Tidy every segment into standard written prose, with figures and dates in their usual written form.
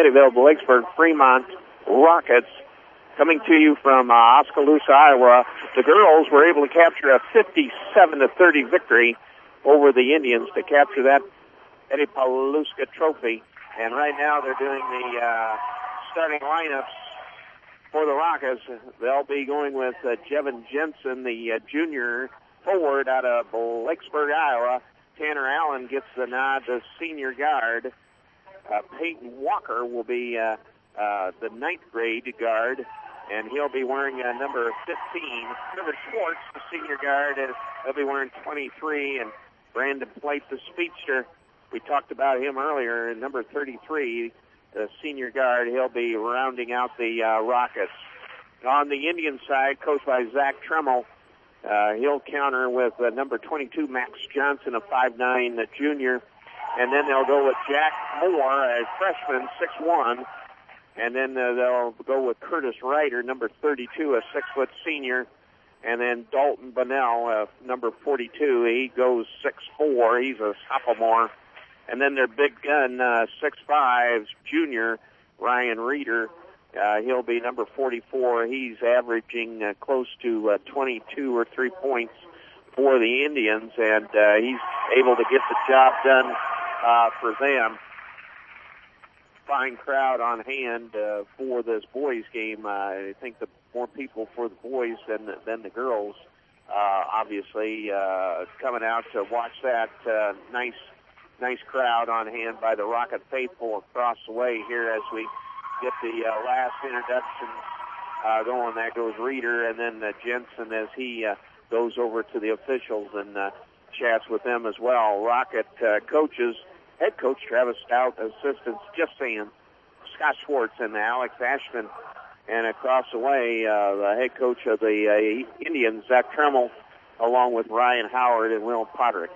Colleyville, Blakesburg, Fremont Rockets. Coming to you from Oskaloosa, Iowa. The girls were able to capture a 57-30 victory over the Indians to capture that Eddie Paluska trophy. And right now they're doing the starting lineups for the Rockets. They'll be going with Jevin Jensen, the junior forward out of Blakesburg, Iowa. Tanner Allen gets the nod, the senior guard. Peyton Walker will be the ninth grade guard, and he'll be wearing number 15. Trevor Schwartz, the senior guard, and he'll be wearing 23. And Brandon Plate, the speedster, we talked about him earlier, number 33, the senior guard. He'll be rounding out the Rockets. On the Indian side, coached by Zach Tremmel, he'll counter with number 22, Max Johnson, a 5'9", junior. And then they'll go with Jack Moore, a freshman, 6'1". And then they'll go with Curtis Ryder, number 32, a 6-foot senior. And then Dalton Bunnell, number 42, he goes 6'4". He's a sophomore. And then their big gun, 6'5", junior, Ryan Reeder. He'll be number 44. He's averaging close to 22 or 3 points for the Indians, and he's able to get the job done for them. Fine crowd on hand for this boys game. I think the more people for the boys than the girls, obviously, coming out to watch that. Nice crowd on hand by the Rocket faithful across the way here as we get the last introduction going. That goes Reeder, and then Jensen as he goes over to the officials and chats with them as well. Rocket coaches, head coach Travis Stout, assistants Jeff Sand, Scott Schwartz, and Alex Ashman. And across the way, the head coach of the Indians, Zach Tremmel, along with Ryan Howard and Will Podrick.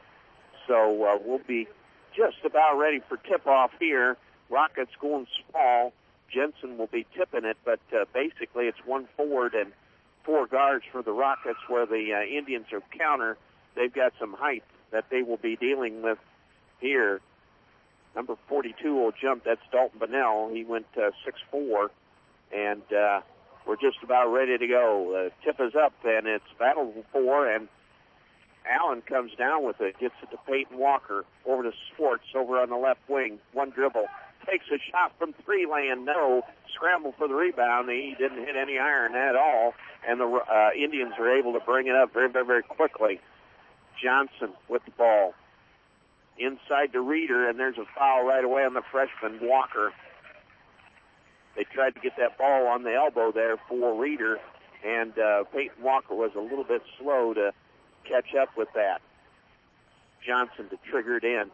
So we'll be just about ready for tip-off here. Rockets going small. Jensen will be tipping it, but basically it's one forward and four guards for the Rockets, where the Indians are counter. They've got some height that they will be dealing with here. Number 42 will jump. That's Dalton Bunnell. He went 6'4", and we're just about ready to go. Tip is up, and it's battle for, and Allen comes down with it, gets it to Peyton Walker, over to Schwartz, over on the left wing. One dribble, takes a shot from three land, no. Scramble for the rebound. He didn't hit any iron at all, and the Indians are able to bring it up very, very, very quickly. Johnson with the ball. Inside to Reeder, and there's a foul right away on the freshman, Walker. They tried to get that ball on the elbow there for Reeder, and Peyton Walker was a little bit slow to catch up with that. Johnson to trigger it in.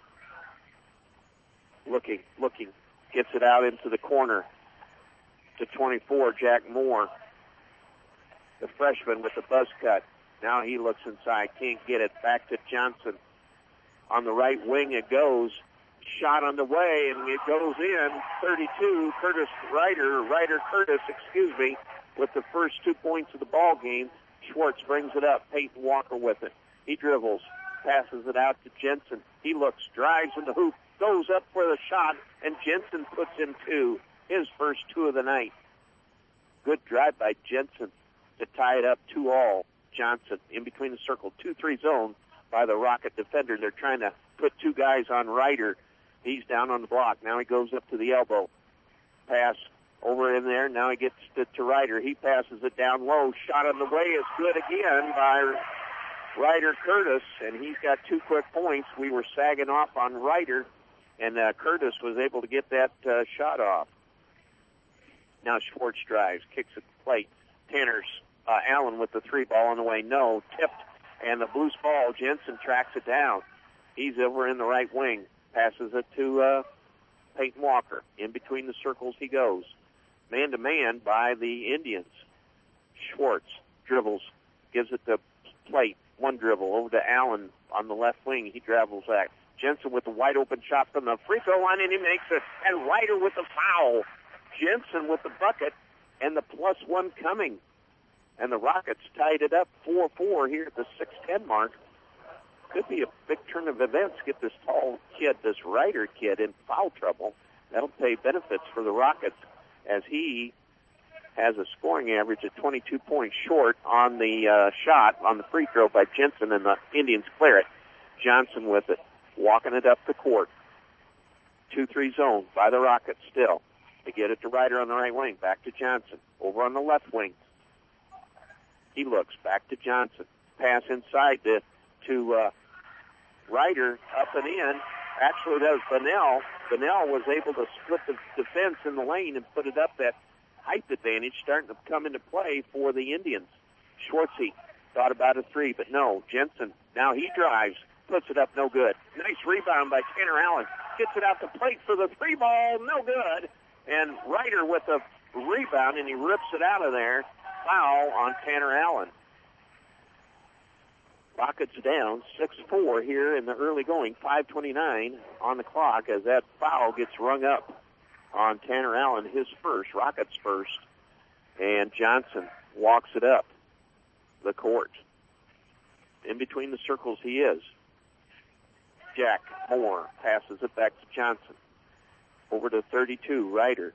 Looking, gets it out into the corner to 24, Jack Moore. The freshman with the buzz cut. Now he looks inside, can't get it. Back to Johnson. On the right wing it goes. Shot on the way, and it goes in. 32, Ryder Curtis, with the first 2 points of the ball game. Schwartz brings it up. Peyton Walker with it. He dribbles, passes it out to Jensen. He looks, drives in the hoop, goes up for the shot, and Jensen puts in two, his first two of the night. Good drive by Jensen to tie it up 2-all. Johnson in between the circle, 2-3 zone by the Rocket defender. They're trying to put two guys on Ryder. He's down on the block. Now he goes up to the elbow. Pass over in there. Now he gets to Ryder. He passes it down low. Shot on the way is good again by Ryder Curtis, and he's got 2 quick points. We were sagging off on Ryder, and Curtis was able to get that shot off. Now Schwartz drives, kicks at the plate. Tanner's Allen with the 3 ball on the way. No, tipped, and the Blues ball. Jensen tracks it down. He's over in the right wing. Passes it to Peyton Walker. In between the circles he goes. Man-to-man by the Indians. Schwartz dribbles, gives it to Plate. One dribble over to Allen on the left wing. He travels back. Jensen with the wide-open shot from the free throw line, and he makes it. And Ryder with the foul. Jensen with the bucket, and the +1 coming. And the Rockets tied it up 4-4 here at the 6:10 mark. Could be a big turn of events. Get this tall kid, this Ryder kid, in foul trouble. That'll pay benefits for the Rockets as he has a scoring average of 22 points short on the shot on the free throw by Jensen, and the Indians clear it. Johnson with it, walking it up the court. 2-3 zone by the Rockets still. They get it to Ryder on the right wing. Back to Johnson. Over on the left wing. He looks. Back to Johnson. Pass inside to Ryder, up and in. Actually, that was Bunnell. Bunnell was able to split the defense in the lane and put it up. That height advantage starting to come into play for the Indians. Schwartzy thought about a three, but no. Jensen, now he drives, puts it up, no good. Nice rebound by Tanner Allen. Gets it out the plate for the three ball, no good. And Ryder with a rebound, and he rips it out of there. Foul on Tanner Allen. Rockets down 6-4 here in the early going. 5:29 on the clock as that foul gets rung up on Tanner Allen, his first, Rockets first. And Johnson walks it up the court. In between the circles he is. Jack Moore passes it back to Johnson. Over to 32, Ryder.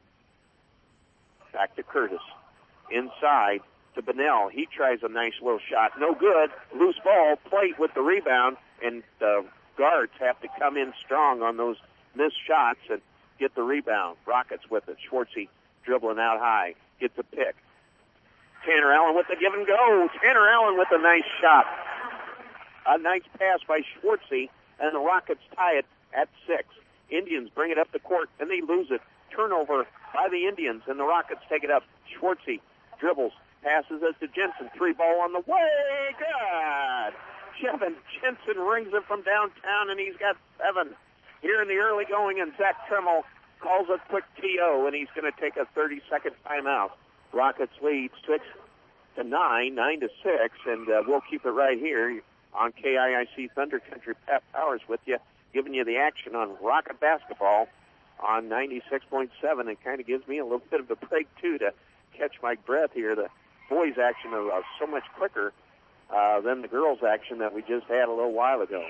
Back to Curtis. Inside to Bunnell. He tries a nice little shot. No good. Loose ball. Plate with the rebound. And the guards have to come in strong on those missed shots and get the rebound. Rockets with it. Schwartzy dribbling out high. Gets a pick. Tanner Allen with the give and go. Tanner Allen with a nice shot. A nice pass by Schwartzy. And the Rockets tie it at 6. Indians bring it up the court, and they lose it. Turnover by the Indians, and the Rockets take it up. Schwartzy dribbles, passes it to Jensen. Three ball on the way. Good. Jevin Jensen rings it from downtown, and he's got 7 here in the early going, and Zach Tremmel calls a quick TO, and he's going to take a 30-second timeout. Rockets lead 6-9, 9-6, and we'll keep it right here on KIIC Thunder Country. Pat Powers with you, giving you the action on Rocket basketball on 96.7. It kind of gives me a little bit of a break, too, to catch my breath here. The boys' action is so much quicker than the girls' action that we just had a little while ago.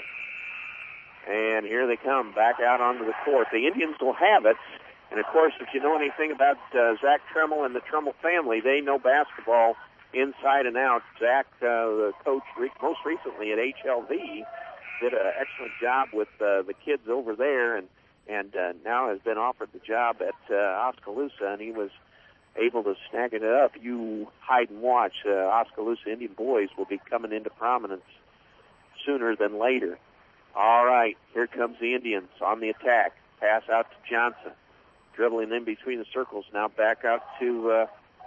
And here they come back out onto the court. The Indians will have it. And, of course, if you know anything about Zach Tremmel and the Tremmel family, they know basketball inside and out. Zach, the coach, most recently at HLV, did an excellent job with the kids over there, and now has been offered the job at Oskaloosa, and he was able to snag it up. You hide and watch. Oskaloosa Indian boys will be coming into prominence sooner than later. All right, here comes the Indians on the attack. Pass out to Johnson. Dribbling in between the circles. Now back out to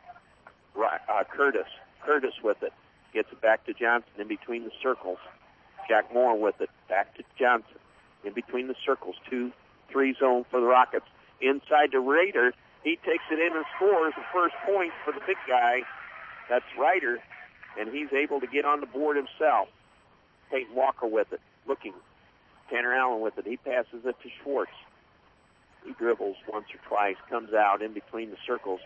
Curtis. Curtis with it. Gets it back to Johnson in between the circles. Jack Moore with it. Back to Johnson. In between the circles. 2-3 zone for the Rockets. Inside to Ryder. He takes it in and scores the first point for the big guy. That's Ryder. And he's able to get on the board himself. Peyton Walker with it. Looking. Tanner Allen with it. He passes it to Schwartz. He dribbles once or twice. Comes out in between the circles.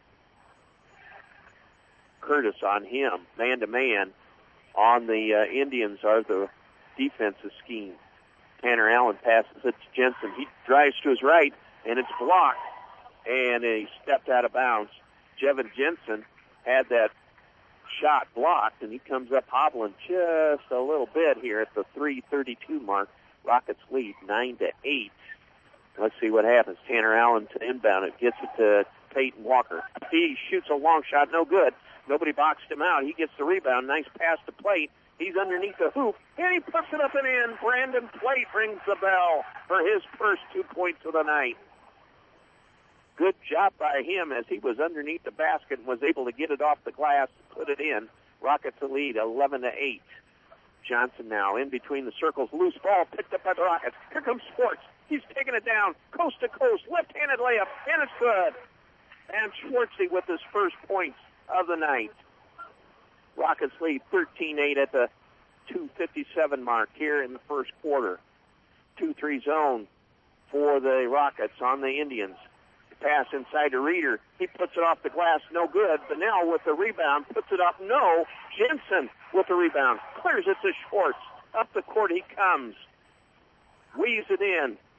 Curtis on him. Man-to-man. On the Indians are the defensive scheme. Tanner Allen passes it to Jensen. He drives to his right, and it's blocked. And he stepped out of bounds. Jevin Jensen had that shot blocked, and he comes up hobbling just a little bit here at the 3:32 mark. Rockets lead 9-8. Let's see what happens. Tanner Allen to inbound it. Gets it to Peyton Walker. He shoots a long shot. No good. Nobody boxed him out. He gets the rebound. Nice pass to Plate. He's underneath the hoop, and he puts it up and in. Brandon Plate rings the bell for his first 2 points of the night. Good job by him as he was underneath the basket and was able to get it off the glass and put it in. Rockets the lead 11-8. Johnson now in between the circles. Loose ball picked up by the Rockets. Here comes Schwartz. He's taking it down, coast to coast, left-handed layup, and it's good. And Schwartzy with his first points of the night. Rockets lead 13-8 at the 2:57 mark here in the first quarter. 2-3 zone for the Rockets on the Indians. Pass inside to Ryder. He puts it off the glass. No good. Bunnell with the rebound. Puts it up. No. Jensen with the rebound. Clears it to Schwartz. Up the court he comes. Weaves it in.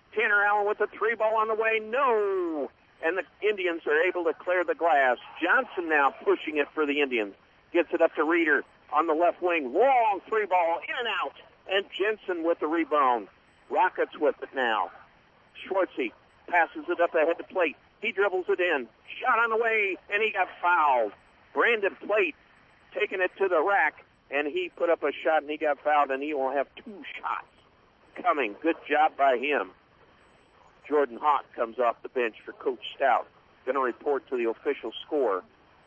Tanner Allen with the 3-ball on the way. No! And the Indians are able to clear the glass. Johnson now pushing it for the Indians. Gets it up to Reeder on the left wing. Long 3-ball, in and out. And Jensen with the rebound. Rockets with it now. Schwartzy passes it up ahead to Plate. He dribbles it in. Shot on the way, and he got fouled. Brandon Plate taking it to the rack, and he put up a shot, and he got fouled, and he will have 2 shots coming. Good job by him. Jordan Hawk comes off the bench for Coach Stout. Going to report to the official score.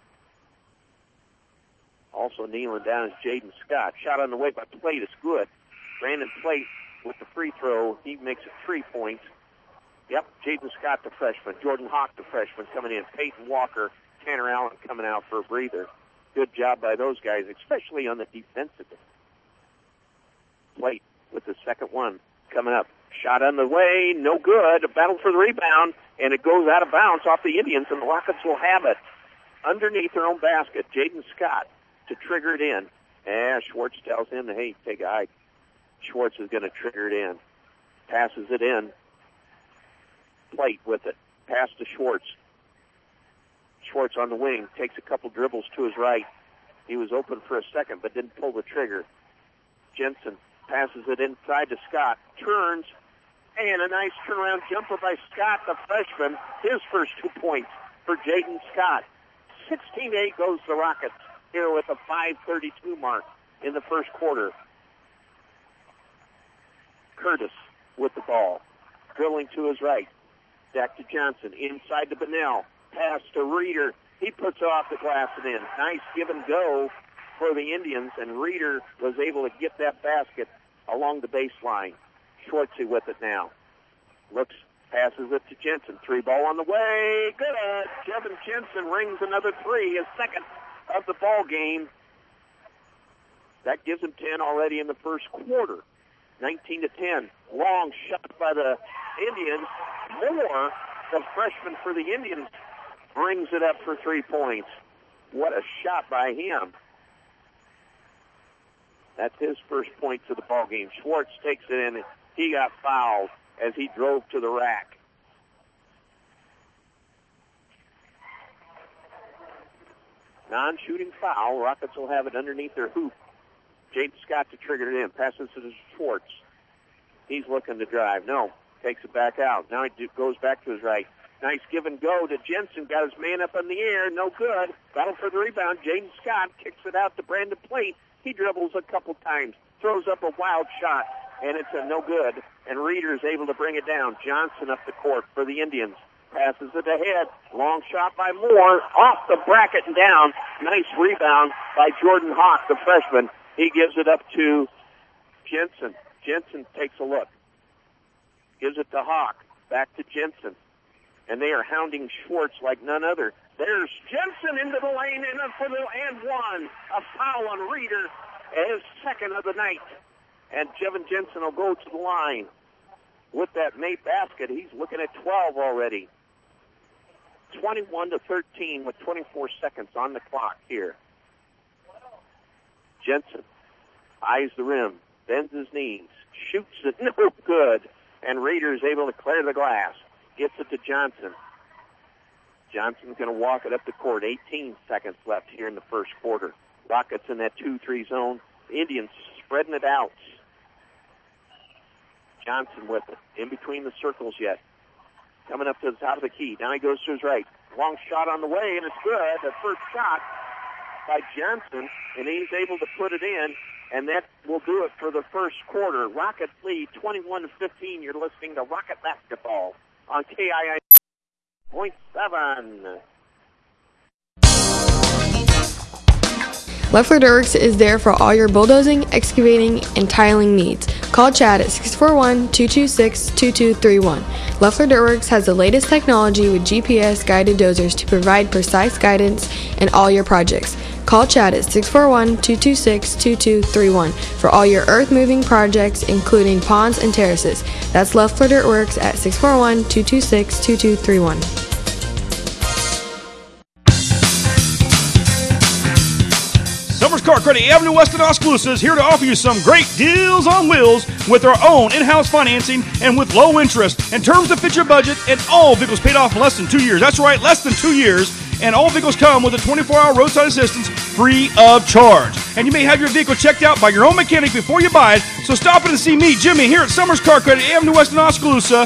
Also kneeling down is Jaden Scott. Shot on the way by Plate is good. Brandon Plate with the free throw. He makes it 3 points. Yep, Jaden Scott, the freshman. Jordan Hawk, the freshman, coming in. Peyton Walker, Tanner Allen coming out for a breather. Good job by those guys, especially on the defensive end. Plate with the second one coming up. Shot on the way, no good. A battle for the rebound, and it goes out of bounds off the Indians, and the Rockets will have it underneath their own basket. Jaden Scott to trigger it in. And Schwartz tells him, hey, take a hike. Schwartz is going to trigger it in. Passes it in. Plate with it. Pass to Schwartz. Schwartz on the wing. Takes a couple dribbles to his right. He was open for a second, but didn't pull the trigger. Jensen passes it inside to Scott. Turns. And a nice turnaround jumper by Scott, the freshman. His first 2 points for Jaden Scott. 16-8 goes the Rockets here with a 5:32 mark in the first quarter. Curtis with the ball. Drilling to his right. Back to Johnson. Inside to Bunnell. Pass to Reeder. He puts it off the glass and in. Nice give and go for the Indians, and Reeder was able to get that basket along the baseline. Schwartzy with it now. Looks, passes it to Jensen. 3-ball on the way. Good. Kevin Jensen rings another 3, his second of the ball game. That gives him 10 already in the first quarter. 19-10. Long shot by the Indians. Moore, the freshman for the Indians, brings it up for 3 points. What a shot by him. That's his first point to the ball game. Schwartz takes it in. He got fouled as he drove to the rack. Non-shooting foul. Rockets will have it underneath their hoop. Jaden Scott to trigger it in. Passes it to Schwartz. He's looking to drive. No. Takes it back out. Now he goes back to his right. Nice give and go to Jensen. Got his man up in the air. No good. Battle for the rebound. Jaden Scott kicks it out to Brandon Plate. He dribbles a couple times. Throws up a wild shot. And it's a no good. And Reeder is able to bring it down. Johnson up the court for the Indians. Passes it ahead. Long shot by Moore. Off the bracket and down. Nice rebound by Jordan Hawk, the freshman. He gives it up to Jensen. Jensen takes a look. Gives it to Hawk. Back to Jensen. And they are hounding Schwartz like none other. There's Jensen into the lane and for the and one. A foul on Reeder. His second of the night. And Jevin Jensen will go to the line with that made basket. He's looking at 12 already. 21-13 with 24 seconds on the clock here. Jensen eyes the rim, bends his knees, shoots it, no good. And Reeder is able to clear the glass. Gets it to Johnson. Johnson's going to walk it up the court. 18 seconds left here in the first quarter. Rockets in that 2-3 zone. The Indians spreading it out. Johnson with it. In between the circles yet. Coming up to the top of the key. Now he goes to his right. Long shot on the way, and it's good. The first shot by Johnson, and he's able to put it in, and that will do it for the first quarter. Rockets lead 21-15. You're listening to Rocket Basketball on KII 0.7. Leffler Dirks is there for all your bulldozing, excavating, and tiling needs. Call Chad at 641-226-2231. Leffler Dirks has the latest technology with GPS-guided dozers to provide precise guidance in all your projects. Call Chad at 641-226-2231 for all your earth-moving projects, including ponds and terraces. That's Leffler Dirtworks at 641-226-2231. Summer Summers Car Credit, Avenue West in Oskaloosa, is here to offer you some great deals on wheels with our own in-house financing and with low interest and terms that fit your budget, and all vehicles paid off in less than 2 years. That's right, less than 2 years. And all vehicles come with a 24-hour roadside assistance free of charge. And you may have your vehicle checked out by your own mechanic before you buy it. So stop in and see me, Jimmy, here at Summers Car Credit, Avenue West in Oskaloosa.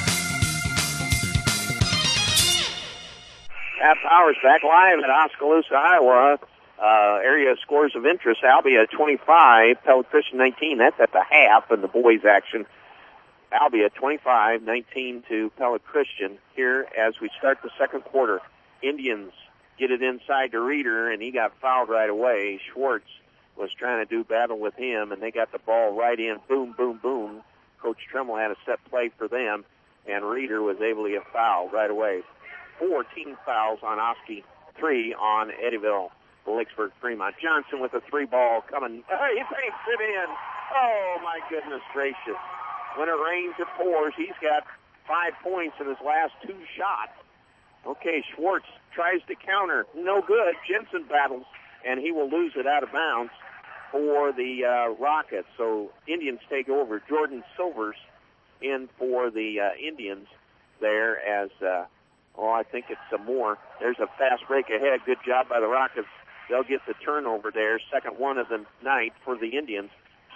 Pat Powers back live at Oskaloosa, Iowa. Area scores of interest. Albia 25, Pella Christian 19. That's at the half in the boys' action. Albia 25-19 to Pella Christian here as we start the second quarter. Indians get it inside to Reeder, and he got fouled right away. Schwartz was trying to do battle with him, and they got the ball right in. Boom, boom, boom. Coach Tremmel had a set play for them, and Reeder was able to get fouled right away. 4 team fouls on Oski, 3 on Eddyville. Blakersburg Fremont. Johnson with a 3-ball coming. He takes it in. Oh, my goodness gracious. When it rains, it pours. He's got 5 points in his last 2 shots. Okay, Schwartz tries to counter. No good. Jensen battles, and he will lose it out of bounds for the Rockets. So Indians take over. Jordan Silvers in for the Indians there as, I think it's some more. There's a fast break ahead. Good job by the Rockets. They'll get the turnover there. Second one of the night for the Indians.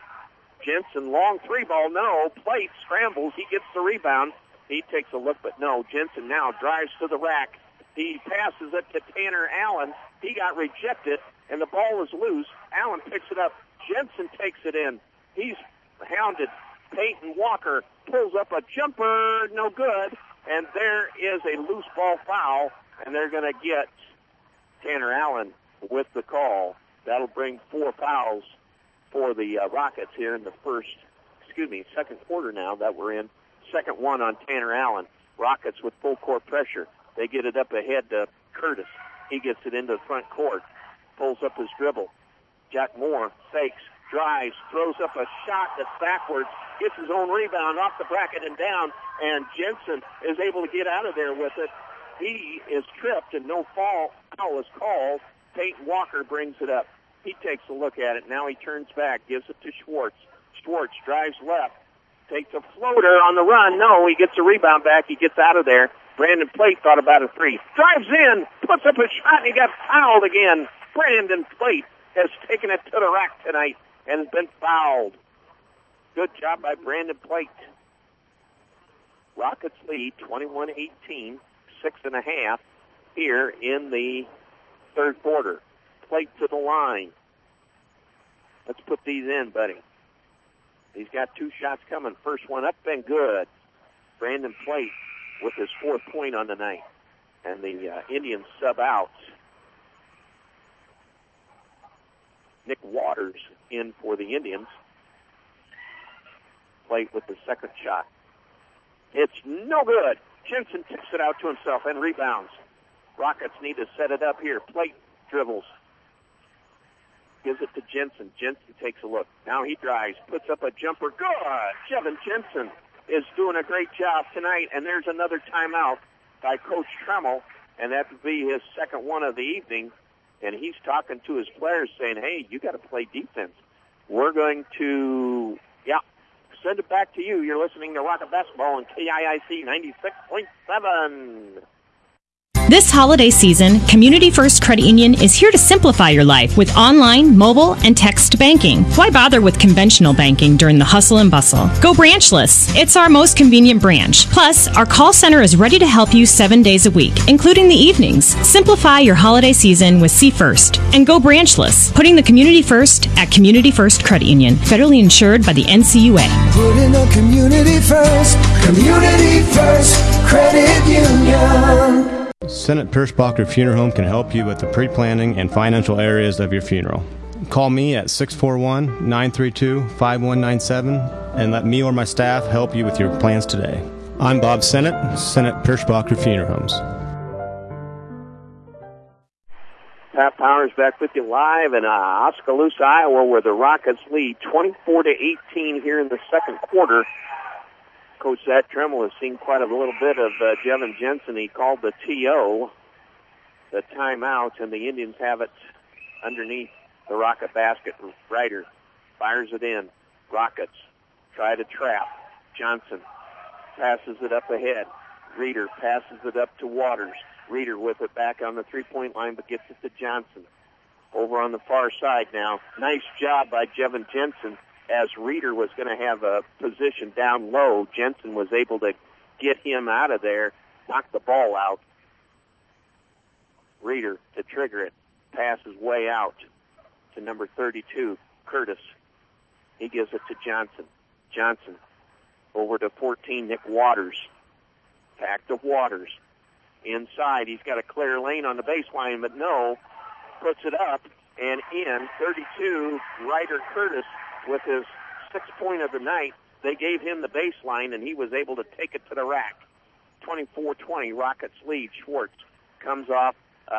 Jensen, long 3-ball. No. Plate scrambles. He gets the rebound. He takes a look, but no. Jensen now drives to the rack. He passes it to Tanner Allen. He got rejected, and the ball is loose. Allen picks it up. Jensen takes it in. He's hounded. Peyton Walker pulls up a jumper. No good. And there is a loose ball foul, and they're going to get Tanner Allen with the call. That'll bring 4 fouls for the Rockets here in the second quarter now that we're in. Second one on Tanner Allen. Rockets with full court pressure. They get it up ahead to Curtis. He gets it into the front court. Pulls up his dribble. Jack Moore fakes, drives, throws up a shot that's backwards, gets his own rebound off the bracket and down, and Jensen is able to get out of there with it. He is tripped and no foul is called. Peyton Walker brings it up. He takes a look at it. Now he turns back, gives it to Schwartz. Schwartz drives left. Takes a floater on the run. No, he gets a rebound back. He gets out of there. Brandon Plate thought about a 3. Drives in, puts up a shot, and he got fouled again. Brandon Plate has taken it to the rack tonight and has been fouled. Good job by Brandon Plate. Rockets lead 21-18, 6.5 here in the third quarter. Plate to the line. Let's put these in, buddy. He's got 2 shots coming. First one up and good. Brandon Plate with his 4th point on the night. And the Indians sub out. Nick Waters in for the Indians. Plate with the second shot. It's no good. Jensen tips it out to himself and rebounds. Rockets need to set it up here. Plate dribbles. Gives it to Jensen. Jensen takes a look. Now he drives, puts up a jumper. Good! Jevin Jensen is doing a great job tonight, and there's another timeout by Coach Tremmel, and that would be his second one of the evening, and he's talking to his players saying, hey, you got to play defense. We're going to, send it back to you. You're listening to Rocket Basketball on KIIC 96.7. This holiday season, Community First Credit Union is here to simplify your life with online, mobile, and text banking. Why bother with conventional banking during the hustle and bustle? Go branchless. It's our most convenient branch. Plus, our call center is ready to help you 7 days a week, including the evenings. Simplify your holiday season with C First and go branchless, putting the community first at Community First Credit Union, federally insured by the NCUA. Putting the community first Credit Union. Senate Pirschbacher Funeral Home can help you with the pre-planning and financial areas of your funeral. Call me at 641-932-5197 and let me or my staff help you with your plans today. I'm Bob Senate, Senate Pirschbacher Funeral Homes. Pat Powers back with you live in Oskaloosa, Iowa, where the Rockets lead 24-18 here in the second quarter. Coach Zach Tremmel has seen quite a little bit of Jevin Jensen. He called the TO, the timeout, and the Indians have it underneath the Rocket basket. Ryder fires it in. Rockets try to trap. Johnson passes it up ahead. Reeder passes it up to Waters. Reeder with it back on the three-point line, but gets it to Johnson. Over on the far side now. Nice job by Jevin Jensen. As Reeder was going to have a position down low, Jensen was able to get him out of there, knock the ball out. Reeder to trigger it. Passes way out to number 32, Curtis. He gives it to Johnson. Johnson over to 14, Nick Waters. Back to Waters. Inside, he's got a clear lane on the baseline, but no. Puts it up and in. 32, Ryder Curtis with his 6th point of the night. They gave him the baseline, and he was able to take it to the rack. 24-20, Rockets lead. Schwartz comes off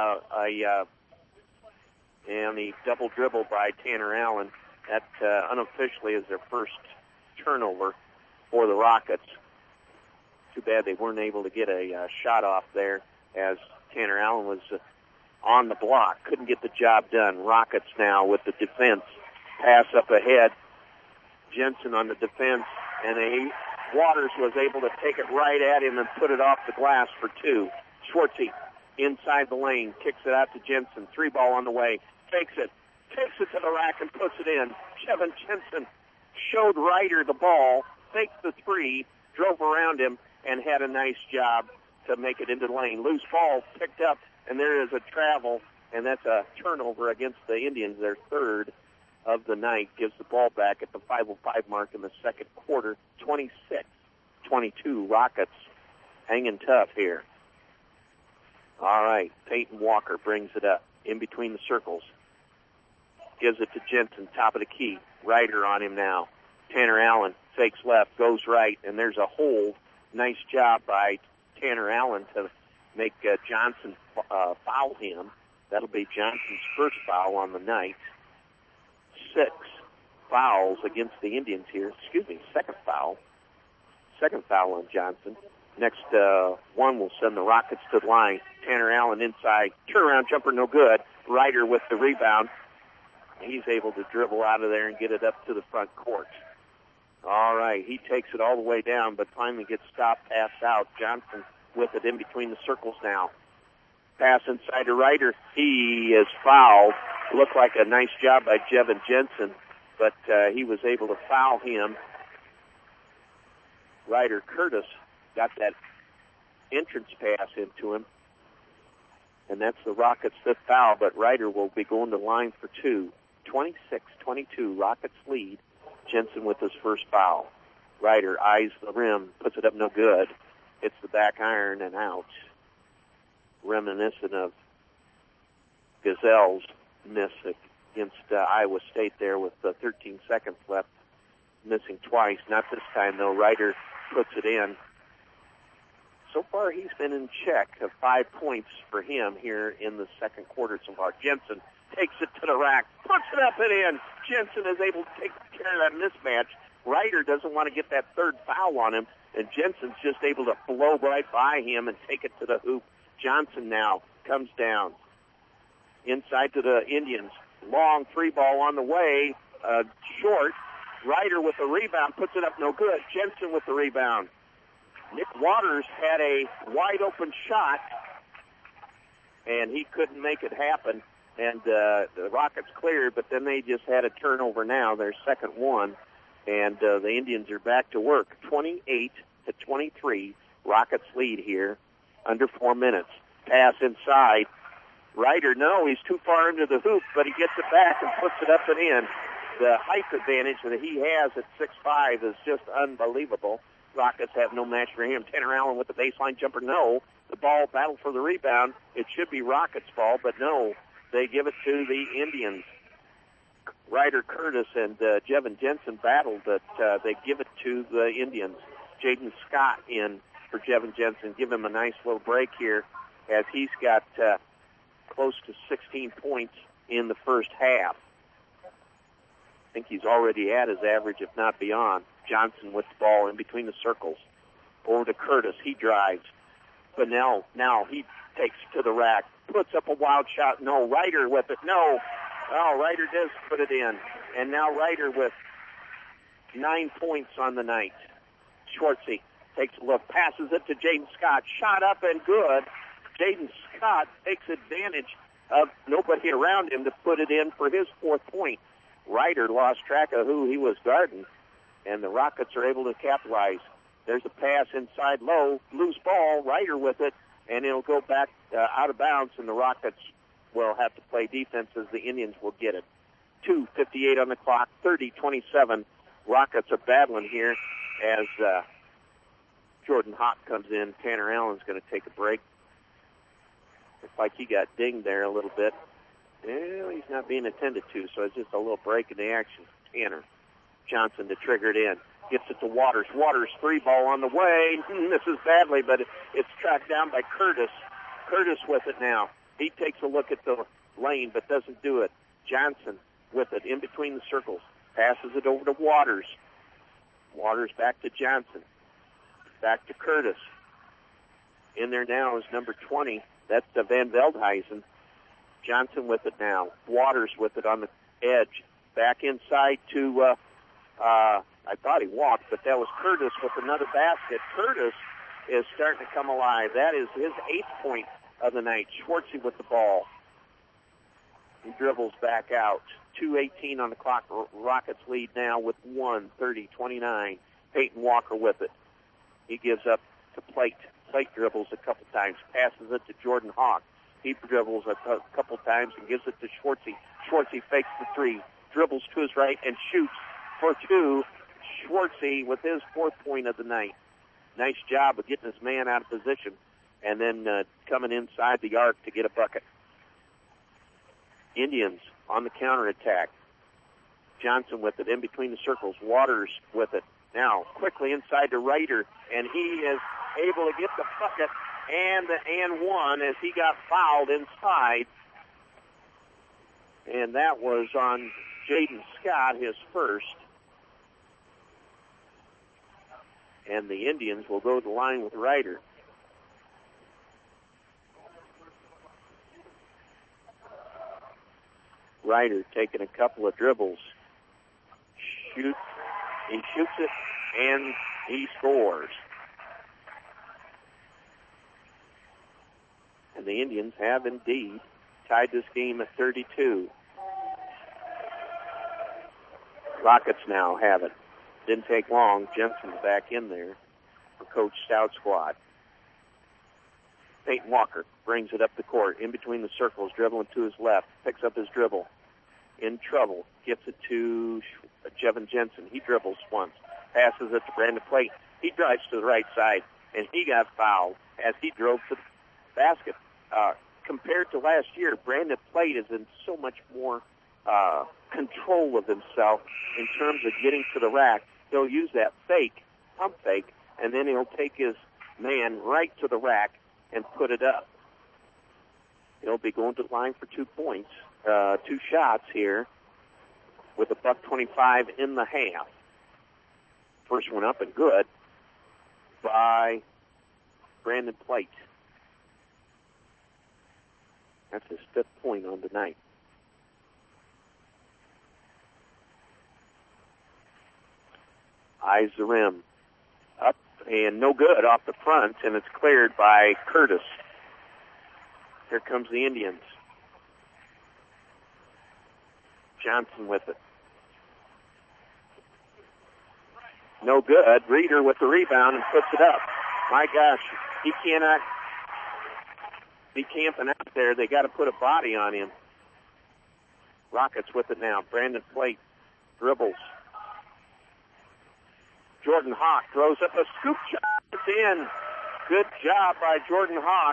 and the double dribble by Tanner Allen. That unofficially is their first turnover for the Rockets. Too bad they weren't able to get a shot off there as Tanner Allen was on the block. Couldn't get the job done. Rockets now with the defense. Pass up ahead. Jensen on the defense, and Waters was able to take it right at him and put it off the glass for 2. Schwartzy inside the lane, kicks it out to Jensen. 3-ball on the way. Takes it to the rack and puts it in. Jevin Jensen showed Ryder the ball, faked the 3, drove around him, and had a nice job to make it into the lane. Loose ball picked up, and there is a travel, and that's a turnover against the Indians, their 3rd of the night. Gives the ball back at the 5:05 mark in the second quarter. 26-22, Rockets hanging tough here. All right, Peyton Walker brings it up in between the circles. Gives it to Jensen, top of the key. Ryder on him now. Tanner Allen fakes left, goes right, and there's a hold. Nice job by Tanner Allen to make Johnson foul him. That'll be Johnson's first foul on the night. 6 fouls against the Indians here. Second foul. Second foul on Johnson. Next one will send the Rockets to the line. Tanner Allen inside. Turnaround jumper, no good. Ryder with the rebound. He's able to dribble out of there and get it up to the front court. All right, he takes it all the way down, but finally gets stopped, passed out. Johnson with it in between the circles now. Pass inside to Ryder. He is fouled. Looked like a nice job by Jevin Jensen, but he was able to foul him. Ryder Curtis got that entrance pass into him, and that's the Rockets' 5th foul, but Ryder will be going to line for 2. 26-22, Rockets lead. Jensen with his first foul. Ryder eyes the rim, puts it up no good. Hits the back iron and out. Reminiscent of Gazelle's miss against Iowa State there with 13 seconds left. Missing twice. Not this time, though. Ryder puts it in. So far, he's been in check of 5 points for him here in the second quarter so far. Jensen takes it to the rack, puts it up and in. Jensen is able to take care of that mismatch. Ryder doesn't want to get that 3rd foul on him, and Jensen's just able to blow right by him and take it to the hoop. Johnson now comes down. Inside to the Indians. Long 3-ball on the way. Short. Ryder with the rebound, puts it up no good. Jensen with the rebound. Nick Waters had a wide-open shot, and he couldn't make it happen. And the Rockets cleared, but then they just had a turnover now, their second one. And the Indians are back to work. 28-23, Rockets lead here, under 4 minutes. Pass inside. Ryder, no, he's too far into the hoop, but he gets it back and puts it up and in. The height advantage that he has at 6'5" is just unbelievable. Rockets have no match for him. Tanner Allen with the baseline jumper, no. The ball battle for the rebound. It should be Rockets' ball, but no. They give it to the Indians. Ryder Curtis and Jevin Jensen battled, but they give it to the Indians. Jaden Scott in for Jevin Jensen. Give him a nice little break here as he's got close to 16 points in the first half. I think he's already at his average, if not beyond. Johnson with the ball in between the circles. Over to Curtis. He drives. Bunnell, now he takes it to the rack. Puts up a wild shot. No. Ryder with it. No. Oh, Ryder does put it in. And now Ryder with 9 points on the night. Schwartzy takes a look, passes it to Jaden Scott. Shot up and good. Jaden Scott takes advantage of nobody around him to put it in for his 4th point. Ryder lost track of who he was guarding, and the Rockets are able to capitalize. There's a pass inside low, loose ball, Ryder with it, and it'll go back out of bounds, and the Rockets will have to play defense as the Indians will get it. 2:58 on the clock, 30-27. Rockets are battling here as Jordan Hawk comes in. Tanner Allen's going to take a break. Looks like he got dinged there a little bit. Well, he's not being attended to, so it's just a little break in the action. Tanner Johnson to trigger it in. Gets it to Waters. Waters, 3-ball on the way. Misses badly, but it's tracked down by Curtis. Curtis with it now. He takes a look at the lane, but doesn't do it. Johnson with it in between the circles. Passes it over to Waters. Waters back to Johnson. Back to Curtis. In there now is number 20. That's Van Veldhuizen. Johnson with it now. Waters with it on the edge. Back inside to, I thought he walked, but that was Curtis with another basket. Curtis is starting to come alive. That is his 8th point of the night. Schwartzy with the ball. He dribbles back out. 2:18 on the clock. Rockets lead now with 1:30-29. Peyton Walker with it. He gives up to Plate. Plate dribbles a couple times. Passes it to Jordan Hawk. He dribbles a couple times and gives it to Schwartzy. Schwartzy fakes the 3. Dribbles to his right and shoots for 2. Schwartzy with his 4th point of the night. Nice job of getting his man out of position and then coming inside the arc to get a bucket. Indians on the counterattack. Johnson with it in between the circles. Waters with it. Now quickly inside to Ryder, and he is able to get the bucket and the and one as he got fouled inside. And that was on Jaden Scott, his first. And the Indians will go to the line with Ryder. Ryder taking a couple of dribbles. He shoots it, and he scores. And the Indians have indeed tied this game at 32. Rockets now have it. Didn't take long. Jensen's back in there for Coach Stout's squad. Peyton Walker brings it up the court, in between the circles, dribbling to his left, picks up his dribble. In trouble, gets it to Jevin Jensen. He dribbles once, passes it to Brandon Plate. He drives to the right side, and he got fouled as he drove to the basket. Compared to last year, Brandon Plate is in so much more control of himself in terms of getting to the rack. He'll use that pump fake, and then he'll take his man right to the rack and put it up. He'll be going to the line for 2 points, 2 shots here with a $1.25 in the half. First one up and good by Brandon Plate. That's his 5th point on the night. Eyes the rim. Up and no good off the front, and it's cleared by Curtis. Here comes the Indians. Johnson with it. No good. Reeder with the rebound and puts it up. My gosh, he cannot be camping out there. They got to put a body on him. Rockets with it now. Brandon Plate dribbles. Jordan Hawk throws up a scoop shot. It's in. Good job by Jordan Hawk.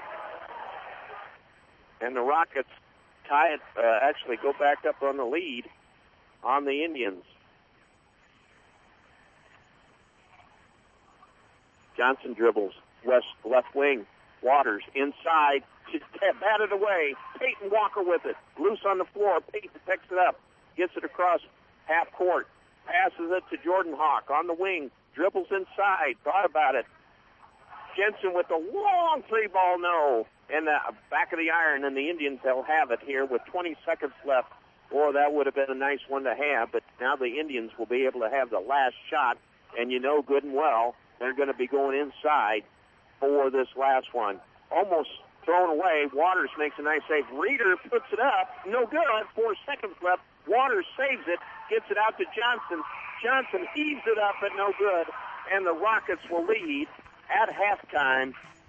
And the Rockets tie it, actually go back up on the lead on the Indians. Johnson dribbles, left wing. Waters inside, just batted away. Peyton Walker with it, loose on the floor. Peyton picks it up, gets it across half court, passes it to Jordan Hawk on the wing, dribbles inside, thought about it. Jensen with a long 3-ball no, and the back of the iron, and the Indians, they'll have it here with 20 seconds left Boy, that would have been a nice one to have, but now the Indians will be able to have the last shot, and you know good and well they're going to be going inside for this last one. Almost thrown away. Waters makes a nice save. Reeder puts it up. No good. 4 seconds left. Waters saves it, gets it out to Johnson. Johnson heaves it up, but no good. And the Rockets will lead at halftime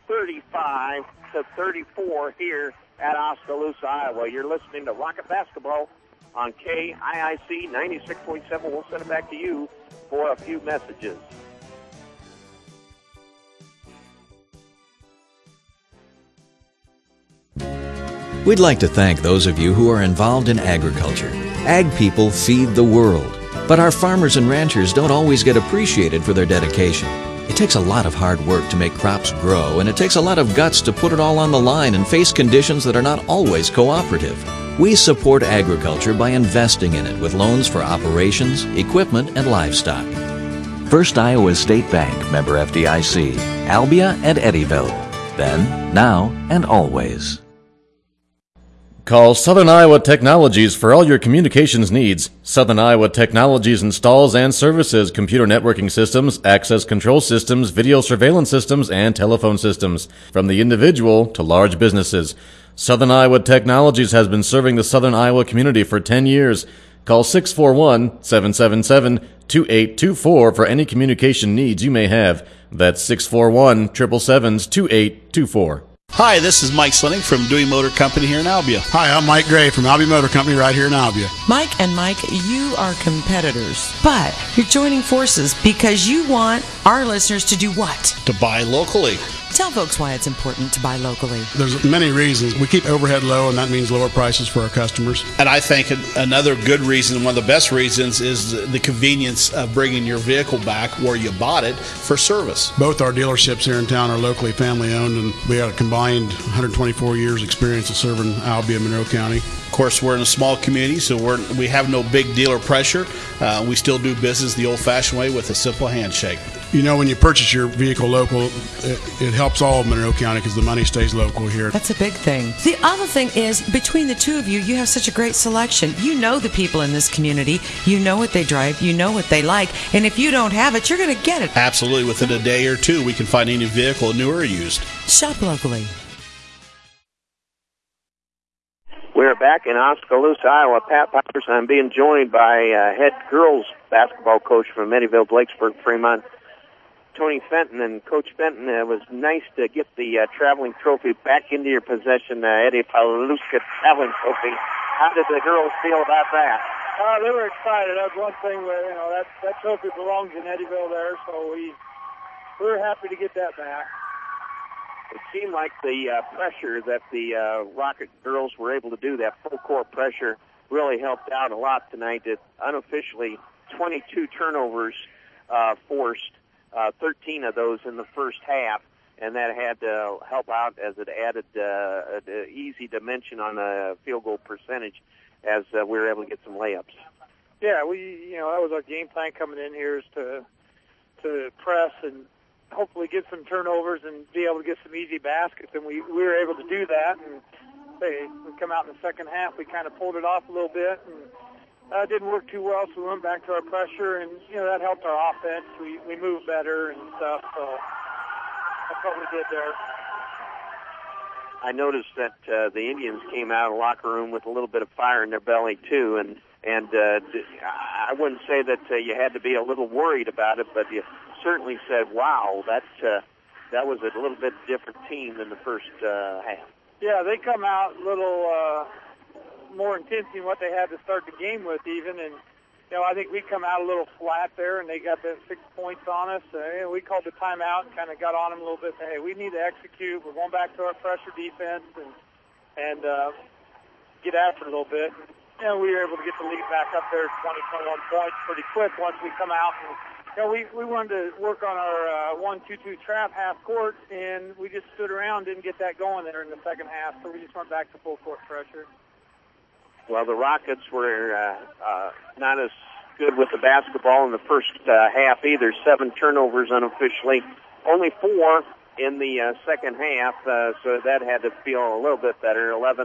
35-34 here at Oskaloosa, Iowa. You're listening to Rocket Basketball on KIIC 96.7. We'll send it back to you for a few messages. We'd like to thank those of you who are involved in agriculture. Ag people feed the world. But our farmers and ranchers don't always get appreciated for their dedication. It takes a lot of hard work to make crops grow, and it takes a lot of guts to put it all on the line and face conditions that are not always cooperative. We support agriculture by investing in it with loans for operations, equipment, and livestock. First Iowa State Bank, member FDIC, Albia and Eddyville. Then, now, and always. Call Southern Iowa Technologies for all your communications needs. Southern Iowa Technologies installs and services computer networking systems, access control systems, video surveillance systems, and telephone systems, from the individual to large businesses. Southern Iowa Technologies has been serving the Southern Iowa community for 10 years. Call 641-777-2824 for any communication needs you may have. That's 641-777-2824. Hi, this is Mike Slinning from Dewey Motor Company here in Albia. Hi, I'm Mike Gray from Albia Motor Company right here in Albia. Mike and Mike, you are competitors, but you're joining forces because you want our listeners to do what? To buy locally. Tell folks why it's important to buy locally. There's many reasons. We keep overhead low, and that means lower prices for our customers. And I think another good reason, one of the best reasons, is the convenience of bringing your vehicle back where you bought it for service. Both our dealerships here in town are locally family-owned, and we have a combined 124 years experience of serving Albia, Monroe County. Of course, we're in a small community, so we have no big dealer pressure. We still do business the old-fashioned way with a simple handshake. You know, when you purchase your vehicle local, it helps all of Monroe County because the money stays local here. That's a big thing. The other thing is, between the two of you, you have such a great selection. You know the people in this community. You know what they drive. You know what they like. And if you don't have it, you're going to get it. Absolutely. Within a day or two, we can find any vehicle, new or used. Shop locally. We're back in Oskaloosa, Iowa. Pat Powers. I'm being joined by head girls basketball coach from Eddyville, Blakesburg, Fremont, Tony Fenton. And Coach Fenton, it was nice to get the traveling trophy back into your possession, Eddie Paluska traveling trophy. How did the girls feel about that? They were excited. That's one thing where, that trophy belongs in Eddyville there, so we were happy to get that back. It seemed like the pressure that the Rocket girls were able to do, that full-court pressure, really helped out a lot tonight. It unofficially 22 turnovers forced, 13 of those in the first half, and that had to help out as it added an easy dimension on the field goal percentage as we were able to get some layups. Yeah, that was our game plan coming in here, is to press and hopefully get some turnovers and be able to get some easy baskets, and we were able to do that. And we come out in the second half, we kind of pulled it off a little bit, and it didn't work too well, so we went back to our pressure, and that helped our offense. We moved better and stuff, so that's what we did there. I noticed that the Indians came out of the locker room with a little bit of fire in their belly too, and I wouldn't say that you had to be a little worried about it, but you certainly said, wow, that was a little bit different team than the first half. Yeah, they come out a little more intense than what they had to start the game with even, and I think we come out a little flat there, and they got the 6 points on us. We called the timeout and kind of got on them a little bit. Hey, we need to execute. We're going back to our pressure defense and get after it a little bit. And we were able to get the lead back up there, 20, 21 points pretty quick once we come out. And, we wanted to work on our 1-2-2 trap half court, and we just stood around, didn't get that going there in the second half, so we just went back to full court pressure. Well, the Rockets were not as good with the basketball in the first half either. 7 turnovers unofficially, only 4 in the second half, so that had to feel a little bit better. 11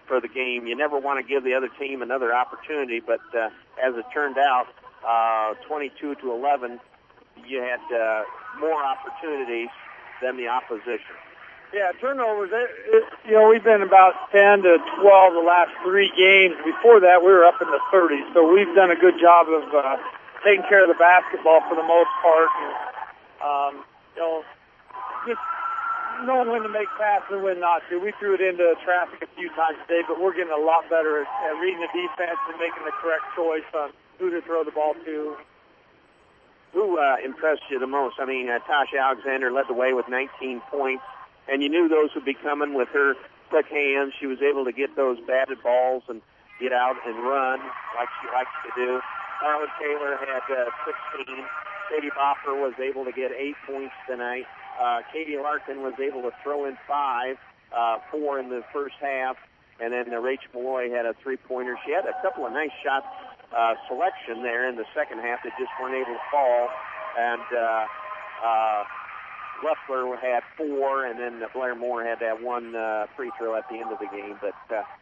for the game. You never want to give the other team another opportunity, but as it turned out, 22-11, you had more opportunities than the opposition. Yeah, turnovers, we've been about 10 to 12 the last 3 games. Before that, we were up in the 30s, so we've done a good job of taking care of the basketball for the most part. And, just knowing when to make passes and when not to. We threw it into traffic a few times today, but we're getting a lot better at reading the defense and making the correct choice on who to throw the ball to. Who impressed you the most? I mean, Tasha Alexander led the way with 19 points. And you knew those would be coming with her quick hands. She was able to get those batted balls and get out and run like she likes to do. Carla Taylor had 16. Sadie Boffer was able to get 8 points tonight. Katie Larkin was able to throw in 5, 4 in the first half. And then Rachel Malloy had a 3-pointer. She had a couple of nice shot selection there in the second half that just weren't able to fall. And Leffler had 4, and then Blair Moore had that 1 free throw at the end of the game. But,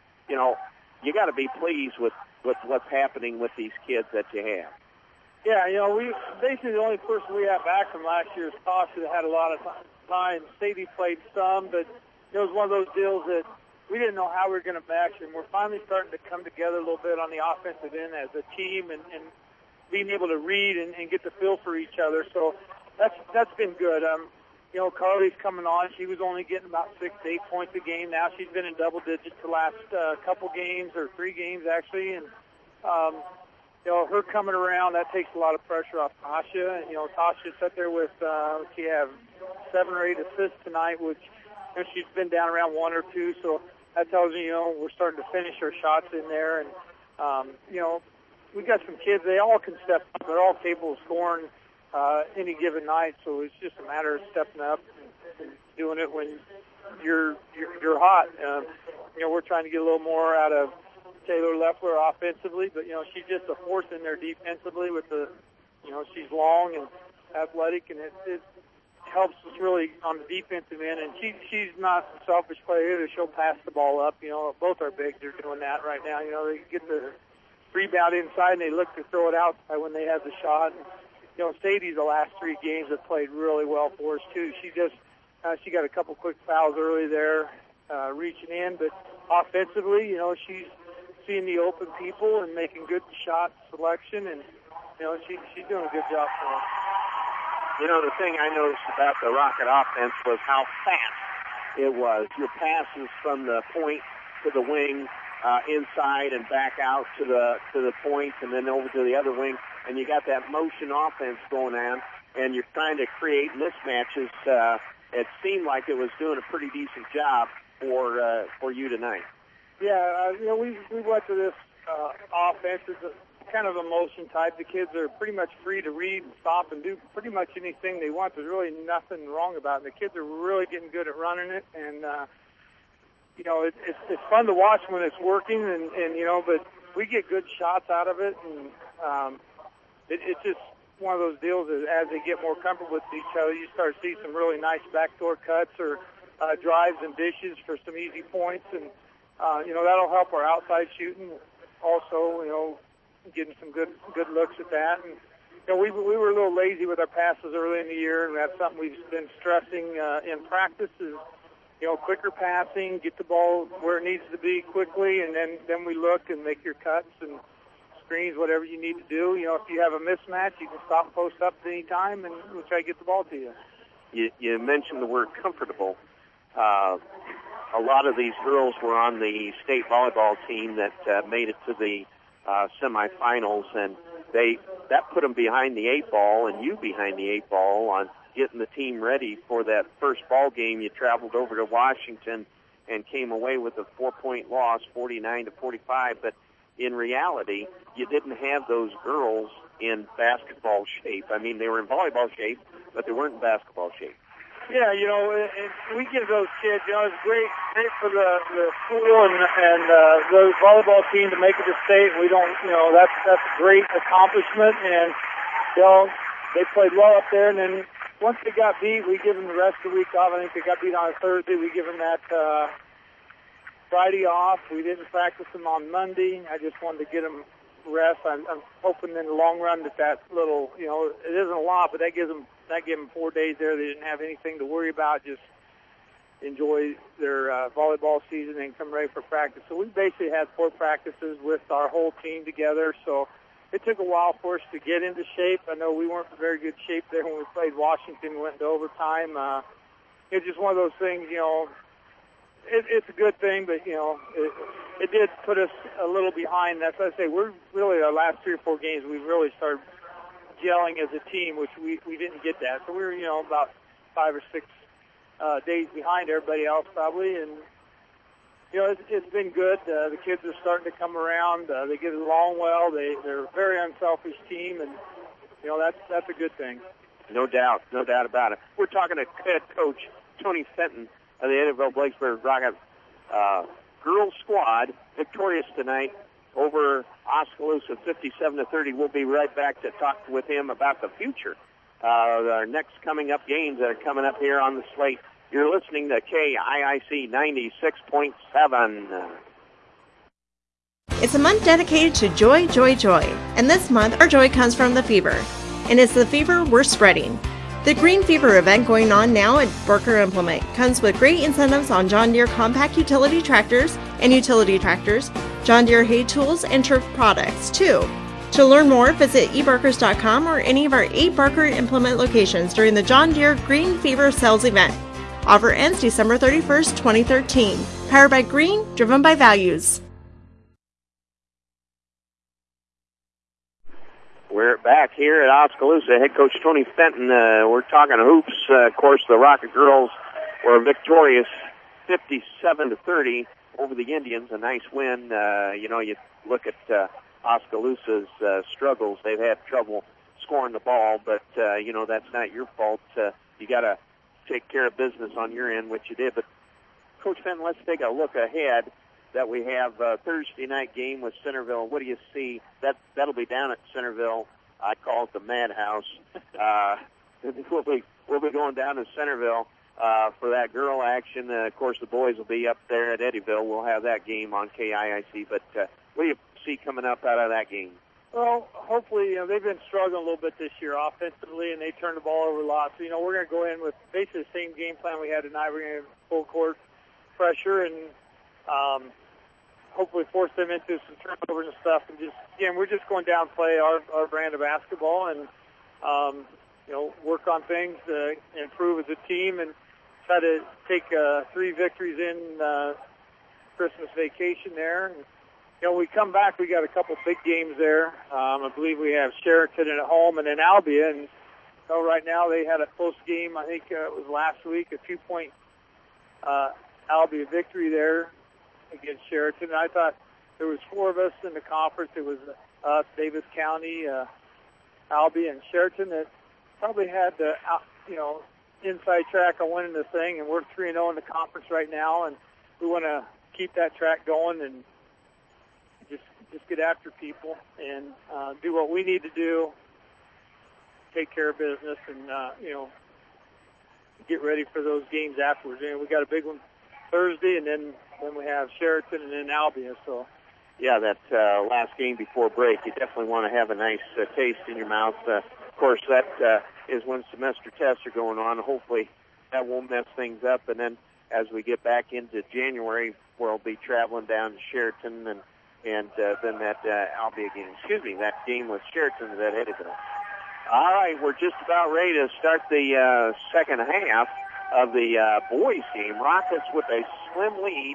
you got to be pleased with what's happening with these kids that you have. Yeah, we basically the only person we have back from last year is Tasha that had a lot of time. Sadie played some, but it was one of those deals that we didn't know how we were going to match, and we're finally starting to come together a little bit on the offensive end as a team and being able to read and get the feel for each other. So that's been good. Carly's coming on. She was only getting about 6 to 8 points a game. Now she's been in double digits the last couple games, or 3 games actually. And, her coming around, that takes a lot of pressure off Tasha. And, Tasha sat there with, she had 7 or 8 assists tonight, which she's been down around 1 or 2. So that tells you, we're starting to finish her shots in there. And, we got some kids. They all can step up. They're all capable of scoring any given night, so it's just a matter of stepping up and doing it when you're hot. We're trying to get a little more out of Taylor Leffler offensively, but she's just a force in there defensively with the, she's long and athletic, and it helps us really on the defensive end. And she's not a selfish player either. She'll pass the ball up. Both our bigs are doing that right now. They get the rebound inside and they look to throw it outside when they have the shot. Sadie, the last 3 games have played really well for us too. She got a couple quick fouls early there, reaching in, but offensively, she's seeing the open people and making good shot selection, and she's doing a good job for us. The thing I noticed about the Rocket offense was how fast it was. Your passes from the point to the wing, inside and back out to the point, and then over to the other wing. And you got that motion offense going on, and you're trying to create mismatches. It seemed like it was doing a pretty decent job for you tonight. Yeah, we went to this offense. It's kind of a motion type. The kids are pretty much free to read and stop and do pretty much anything they want. There's really nothing wrong about it. The kids are really getting good at running it, and it's fun to watch when it's working, and but we get good shots out of it, and it's just one of those deals that as they get more comfortable with each other, you start to see some really nice backdoor cuts or drives and dishes for some easy points, and that'll help our outside shooting also, getting some good looks at that. And we were a little lazy with our passes early in the year, and that's something we've been stressing in practice is quicker passing, get the ball where it needs to be quickly, and then we look and make your cuts and screens, whatever you need to do. If you have a mismatch, you can stop and post up at any time, and we'll try to get the ball to you. You mentioned the word comfortable. A lot of these girls were on the state volleyball team that made it to the semifinals, and that put them behind the 8 ball, and you behind the 8 ball on getting the team ready for that first ball game. You traveled over to Washington and came away with a 4-point loss, 49-45. But in reality, you didn't have those girls in basketball shape. I mean, they were in volleyball shape, but they weren't in basketball shape. Yeah, we give those kids, it's great for the school and the volleyball team to make it to state. We don't, that's a great accomplishment, and they played well up there. And then once they got beat, we give them the rest of the week off. I think they got beat on a Thursday. We give them that Friday off. We didn't practice them on Monday. I just wanted to get them rest. I'm hoping in the long run that little, it isn't a lot, but that gave them 4 days there. They didn't have anything to worry about. Just enjoy their volleyball season and come ready for practice. So we basically had 4 practices with our whole team together. So it took a while for us to get into shape. I know we weren't in very good shape there when we played Washington, went into overtime. It's just one of those things, it's a good thing, but, it did put us a little behind. That's what I say. We're really, our last 3 or 4 games, we really started gelling as a team, which we didn't get that. So we were, about 5 or 6 days behind everybody else probably, and it's been good. The kids are starting to come around. They get along well. They're a very unselfish team, and that's a good thing. No doubt about it. We're talking to head coach Tony Fenton of the Eddyville Blacksburg Rockets girls squad, victorious tonight over Oskaloosa 57-30. We'll be right back to talk with him about the future. Our next coming up games that are coming up here on the slate. You're listening to KIIC 96.7. It's a month dedicated to joy, joy, joy. And this month, our joy comes from the fever. And it's the fever we're spreading. The Green Fever event going on now at Barker Implement comes with great incentives on John Deere compact utility tractors and utility tractors, John Deere hay tools, and turf products, too. To learn more, visit ebarkers.com or any of our 8 Barker Implement locations during the John Deere Green Fever sales event. Offer ends December 31st, 2013. Powered by Green, driven by values. We're back here at Oskaloosa. Head coach Tony Fenton. We're talking hoops. Of course, the Rocket girls were victorious 57-30 over the Indians. A nice win. You look at Oskaloosa's struggles. They've had trouble scoring the ball, but, that's not your fault. You got to take care of business on your end, which you did. But, Coach Fenton, let's take a look ahead. That we have a Thursday night game with Centerville. What do you see? That'll be down at Centerville. I call it the Madhouse. We'll be going down to Centerville for that girl action. Of course, the boys will be up there at Eddyville. We'll have that game on KIIC. But what do you see coming up out of that game? Well, hopefully, they've been struggling a little bit this year offensively, and they turn the ball over a lot. So, we're going to go in with basically the same game plan we had tonight. We're going to have full court pressure and hopefully force them into some turnovers and stuff. And we're just going down and play our brand of basketball and, work on things, improve as a team, and try to take 3 victories in Christmas vacation there. And, we come back, we got a couple big games there. I believe we have Sheraton at home and then Albia. And so right now they had a close game. I think it was last week, a 2-point Albia victory there against Sheraton. And I thought there was 4 of us in the conference. It was us, Davis County, Albia, and Sheraton that probably had the inside track on winning this thing. And we're 3-0 in the conference right now, and we want to keep that track going and just get after people and do what we need to do, take care of business, and get ready for those games afterwards. And we got a big one Thursday, and then we have Sheraton and then Albia. So, yeah, that last game before break, you definitely want to have a nice taste in your mouth. Of course, that is when semester tests are going on. Hopefully, that won't mess things up. And then as we get back into January, we'll be traveling down to Sheraton and then that Albia game. That game with Sheraton that Eddyville. All right, we're just about ready to start the second half of the boys game. Rockets with a slim lead,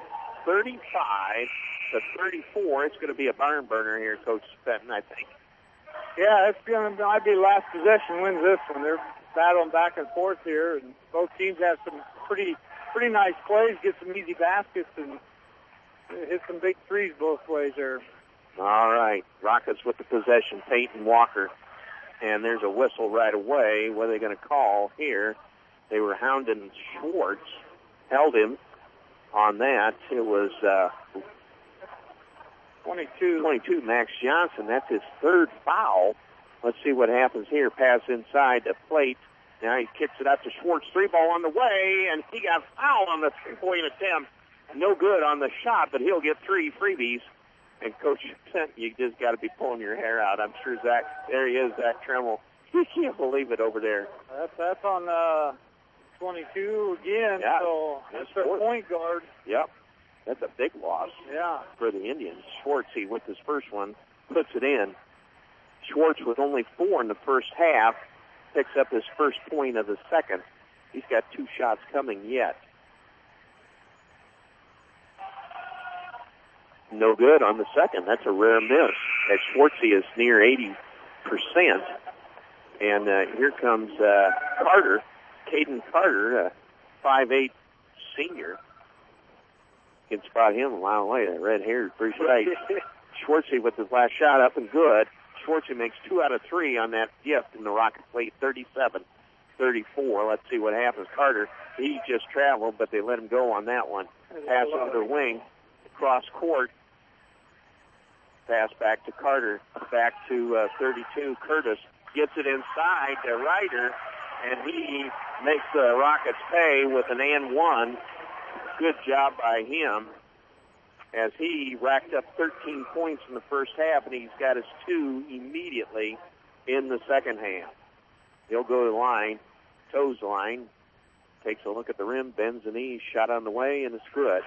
35-34. It's going to be a barn burner here, Coach Fenton, I think. Yeah, might be last possession wins this one. They're battling back and forth here, and both teams have some pretty nice plays, get some easy baskets, and hit some big threes both ways there. All right, Rockets with the possession, Peyton Walker. And there's a whistle right away. What are they going to call here? They were hounding Schwartz, held him on that. It was 22, Max Johnson. That's his 3rd foul. Let's see what happens here. Pass inside the plate. Now he kicks it out to Schwartz. 3 ball on the way, and he got fouled on the 3-point attempt. no good on the shot, but he'll get 3 freebies. And Coach, you just got to be pulling your hair out. I'm sure Zach, there he is, Zach Tremmel. He can't believe it over there. That's on 22 again, yeah, so that's their point guard. Yep, that's a big loss for the Indians. Schwartzy with his first one puts it in. Schwartz with only 4 in the first half picks up his first point of the second. He's got 2 shots coming yet. No good on the second. That's a rare miss. As Schwartzy is near 80%. And here comes Carter, Caden Carter, a 5'8" senior. You can spot him a mile away. That red hair is pretty straight. Schwartzy with his last shot up and good. Schwartzy makes 2 out of 3 on that gift in the Rocket plate, 37-34. Let's see what happens. Carter, he just traveled, but they let him go on that one. Pass under wing, cross court. Pass back to Carter, back to 32. Curtis gets it inside to Ryder, and he makes the Rockets pay with an and one. Good job by him, as he racked up 13 points in the first half, and he's got his 2 immediately in the second half. He'll go to the line, toes the line, takes a look at the rim, bends the knee, shot on the way, and it's good.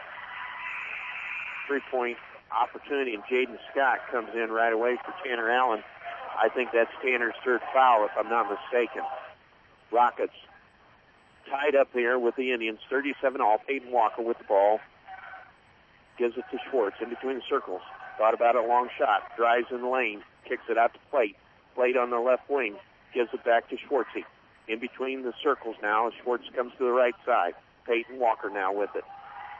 3-point opportunity, and Jaden Scott comes in right away for Tanner Allen. I think that's Tanner's 3rd foul, if I'm not mistaken. Rockets tied up here with the Indians, 37-all. Peyton Walker with the ball. Gives it to Schwartz in between the circles. Thought about a long shot. Drives in the lane. Kicks it out to Plate. Plate on the left wing. Gives it back to Schwartzy. In between the circles now, as Schwartz comes to the right side. Peyton Walker now with it.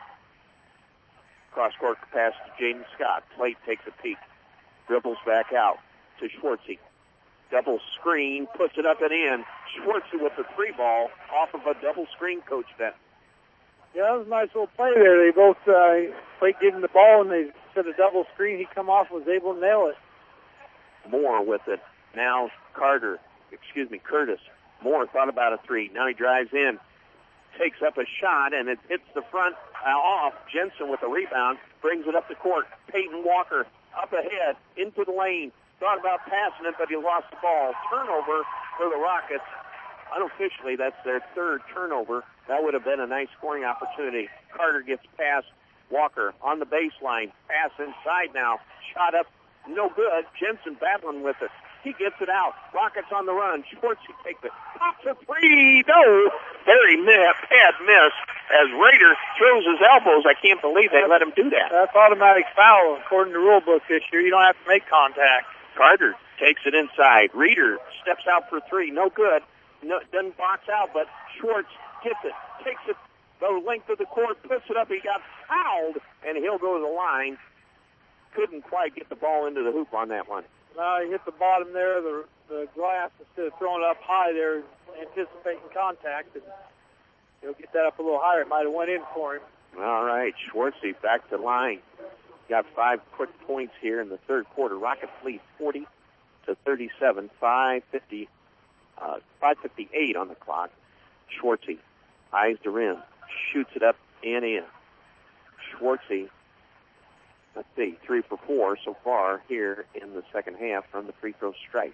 Cross-court pass to Jaden Scott. Plate takes a peek. Dribbles back out to Schwartzy. Double screen, puts it up and in. Schwartzy with the 3 ball off of a double screen, Coach Ben. Yeah, that was a nice little play there. They both, Plate gave him the ball, and they set a double screen. He come off and was able to nail it. Moore with it. Now Curtis. Moore thought about a 3. Now he drives in. Takes up a shot, and it hits the front off. Jensen with the rebound, brings it up the court. Peyton Walker up ahead, into the lane. Thought about passing it, but he lost the ball. Turnover for the Rockets. Unofficially, that's their 3rd turnover. That would have been a nice scoring opportunity. Carter gets past Walker on the baseline. Pass inside now. Shot up, no good. Jensen battling with it. He gets it out. Rockets on the run. Schwartzy takes it. Pops a 3. No. Very bad miss as Rader throws his elbows. I can't believe they let him do that. That's automatic foul according to rule book this year. You don't have to make contact. Carter takes it inside. Reeder steps out for 3. No good. No, doesn't box out, but Schwartz gets it. Takes it the length of the court. Puts it up. He got fouled, and he'll go to the line. Couldn't quite get the ball into the hoop on that one. No, he hit the bottom there, the glass, instead of throwing it up high there, anticipating contact, and he'll get that up a little higher. It might have went in for him. All right, Schwartzy back to line. Got 5 quick points here in the 3rd quarter. Rockets lead 40-37, 5:58 on the clock. Schwartzy eyes the rim, shoots it up and in. Schwartzy, let's see, 3 for 4 so far here in the second half from the free throw stripe.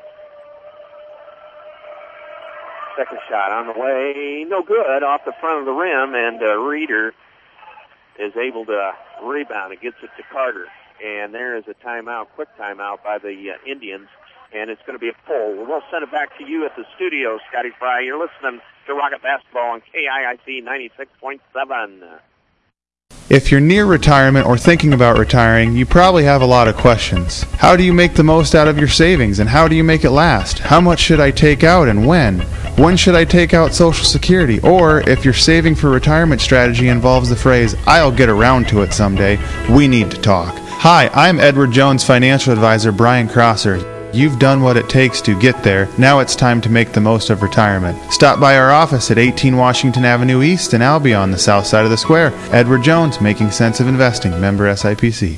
Second shot on the way, no good, off the front of the rim, and Reeder is able to rebound and gets it to Carter. And there is a timeout, quick timeout by the Indians, and it's going to be a pull. We'll send it back to you at the studio, Scotty Fry. You're listening to Rocket Basketball on KIIC 96.7. If you're near retirement or thinking about retiring, you probably have a lot of questions. How do you make the most out of your savings, and how do you make it last? How much should I take out and when? When should I take out Social Security? Or if your saving for retirement strategy involves the phrase, I'll get around to it someday, we need to talk. Hi, I'm Edward Jones financial advisor Brian Crosser. You've done what it takes to get there. Now it's time to make the most of retirement. Stop by our office at 18 Washington Avenue East in Albion on the south side of the square. Edward Jones, Making Sense of Investing, member SIPC.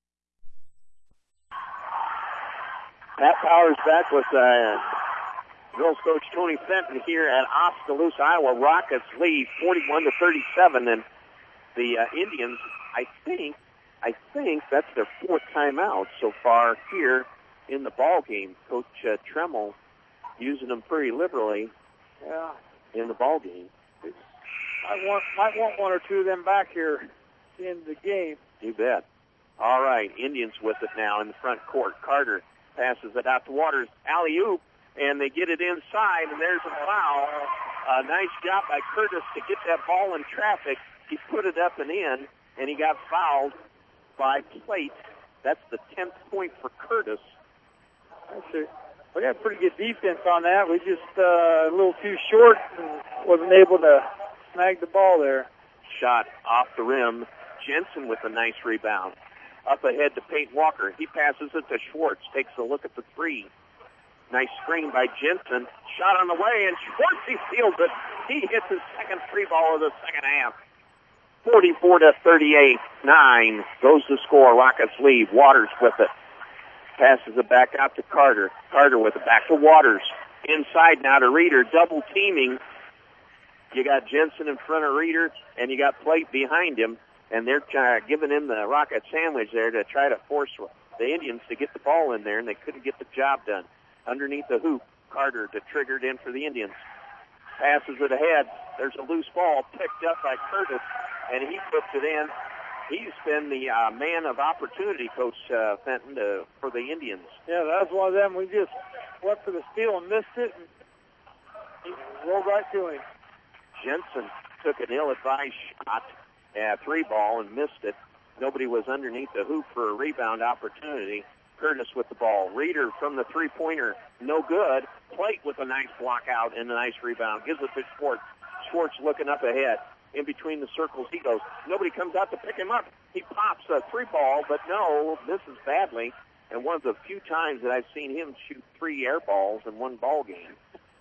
Pat Powers back with Girls coach Tony Fenton here at Oskaloosa, Iowa. Rockets lead 41-37, and the Indians, I think that's their fourth timeout so far here in the ball game. Coach Tremmel using them pretty liberally in the ball game. Might want one or two of them back here in the game. You bet. All right, Indians with it now in the front court. Carter passes it out to Waters. Alley-oop, and they get it inside, and there's a foul. Nice job by Curtis to get that ball in traffic. He put it up and in, and he got fouled by Plate. That's the 10th point for Curtis. We got pretty good defense on that. We just a little too short and wasn't able to snag the ball there. Shot off the rim. Jensen with a nice rebound. Up ahead to Peyton Walker. He passes it to Schwartz. Takes a look at the three. Nice screen by Jensen. Shot on the way, and Schwartz, he steals it. He hits his second free ball of the second half. 44-38. 9 goes the score. Rockets lead. Waters with it. Passes it back out to Carter. Carter with it back to Waters. Inside now to Reeder. Double teaming. You got Jensen in front of Reeder, and you got Plate behind him. And they're giving him the rocket sandwich there to try to force the Indians to get the ball in there, and they couldn't get the job done. Underneath the hoop, Carter to trigger it in for the Indians. Passes it ahead. There's a loose ball picked up by Curtis, and he puts it in. He's been the man of opportunity, Coach Fenton, for the Indians. Yeah, that was one of them. We just went for the steal and missed it, and he rolled right to him. Jensen took an ill-advised shot at three ball and missed it. Nobody was underneath the hoop for a rebound opportunity. Curtis with the ball. Reeder from the three-pointer, no good. Plate with a nice block out and a nice rebound. Gives it to Schwartz. Schwartz looking up ahead. In between the circles he goes. Nobody comes out to pick him up. He pops a three ball, but no, misses badly. And one of the few times that I've seen him shoot 3 air balls in one ball game.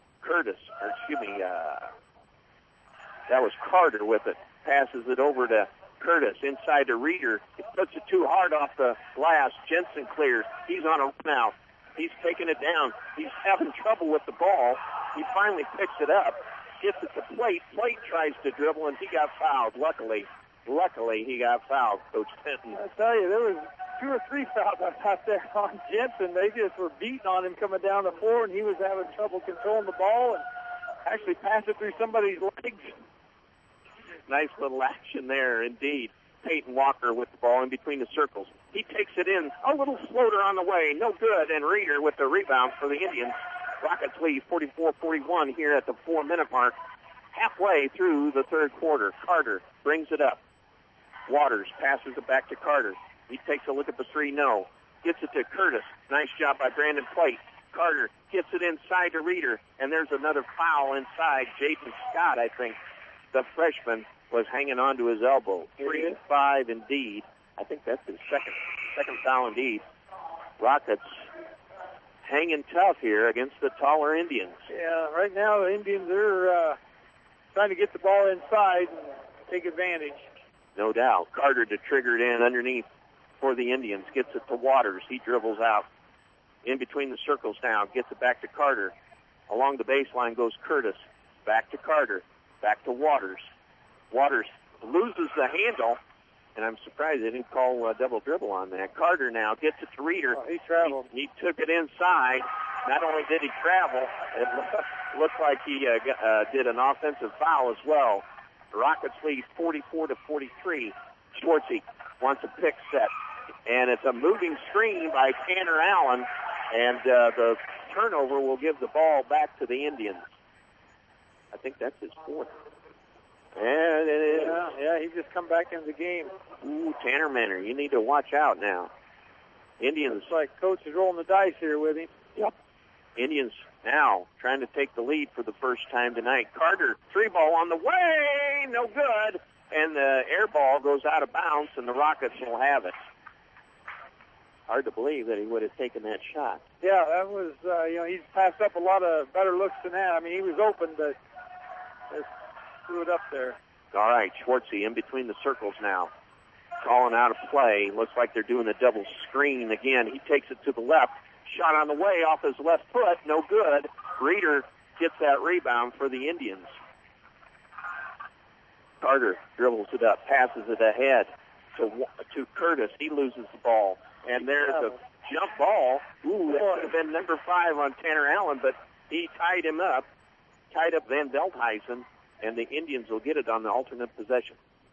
That was Carter with it. Passes it over to Curtis inside to Reeder. He puts it too hard off the glass. Jensen clears. He's on a run out. He's taking it down. He's having trouble with the ball. He finally picks it up. Gets it to Plate. Plate tries to dribble, and he got fouled. Luckily, he got fouled, Coach Fenton. I tell you, there was 2 or 3 fouls out there on Jensen. They just were beating on him coming down the floor, and he was having trouble controlling the ball and actually passed it through somebody's legs. Nice little action there, indeed. Peyton Walker with the ball in between the circles. He takes it in. A little floater on the way. No good. And Reeder with the rebound for the Indians. Rockets lead 44-41 here at the 4-minute mark. Halfway through the third quarter. Carter brings it up. Waters passes it back to Carter. He takes a look at the three. No. Gets it to Curtis. Nice job by Brandon Plate. Carter gets it inside to Reeder. And there's another foul inside. Jaden Scott, I think, the freshman, was hanging on to his elbow. 3 and 5 indeed. I think that's his second foul indeed. Rockets hanging tough here against the taller Indians. Yeah, right now the Indians are trying to get the ball inside and take advantage. No doubt. Carter to trigger it in underneath for the Indians. Gets it to Waters. He dribbles out in between the circles now. Gets it back to Carter. Along the baseline goes Curtis. Back to Carter. Back to Waters. Waters loses the handle, and I'm surprised they didn't call a double dribble on that. Carter now gets it to Reeder. Oh, he traveled. He took it inside. Not only did he travel, it looked like he did an offensive foul as well. The Rockets lead 44-43. Schwartzy wants a pick set, and it's a moving screen by Tanner Allen, and the turnover will give the ball back to the Indians. I think that's his fourth. And it is. Yeah, he just come back into the game. Ooh, Tanner Manor, you need to watch out now. Indians. It's like coach is rolling the dice here with him. Yep. Indians now trying to take the lead for the first time tonight. Carter, three ball on the way, no good. And the air ball goes out of bounds, and the Rockets will have it. Hard to believe that he would have taken that shot. Yeah, that was, he's passed up a lot of better looks than that. I mean, he was open, but just threw it up there. All right, Schwartzy in between the circles now. Calling out a play. Looks like they're doing a double screen again. He takes it to the left. Shot on the way off his left foot. No good. Reeder gets that rebound for the Indians. Carter dribbles it up, passes it ahead to Curtis. He loses the ball. And there's a jump ball. Ooh, that could have been number 5 on Tanner Allen, but he tied him up, tied up Van Veldhuizen, and the Indians will get it on the alternate possession.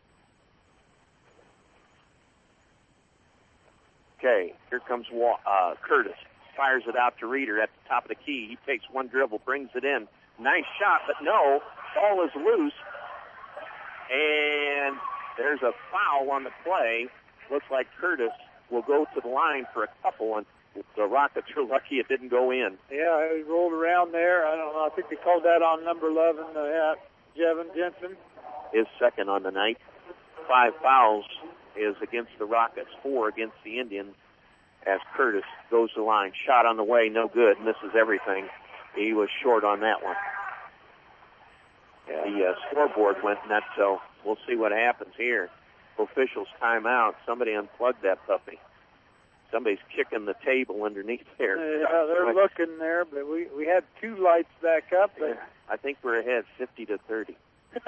Okay, here comes Curtis. Fires it out to Reeder at the top of the key. He takes one dribble, brings it in. Nice shot, but no, ball is loose. And there's a foul on the play. Looks like Curtis will go to the line for a couple, and the Rockets are lucky it didn't go in. Yeah, he rolled around there. I don't know. I think they called that on number 11, Jevin Jensen. His second on the night. 5 fouls is against the Rockets, 4 against the Indians, as Curtis goes to the line. Shot on the way, no good, misses everything. He was short on that one. The scoreboard went nuts, so we'll see what happens here. Officials timeout. Somebody unplugged that puppy. Somebody's kicking the table underneath there. Yeah, they're looking there, but we had 2 lights back up. But I think we're ahead 50-30.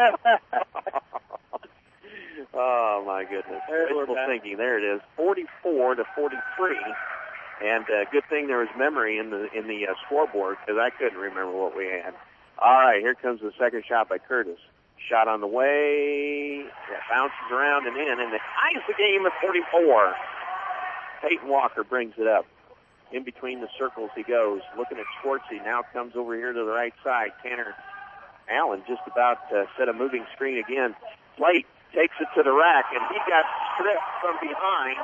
Oh, my goodness. Wishful thinking. There it is, 44-43. And good thing there was memory in the scoreboard, because I couldn't remember what we had. All right, here comes the second shot by Curtis. Shot on the way. It bounces around and in, and it ties the game at 44. Peyton Walker brings it up. In between the circles he goes. Looking at Schwartzy. Now comes over here to the right side. Tanner Allen just about set a moving screen again. Slate takes it to the rack, and he got stripped from behind.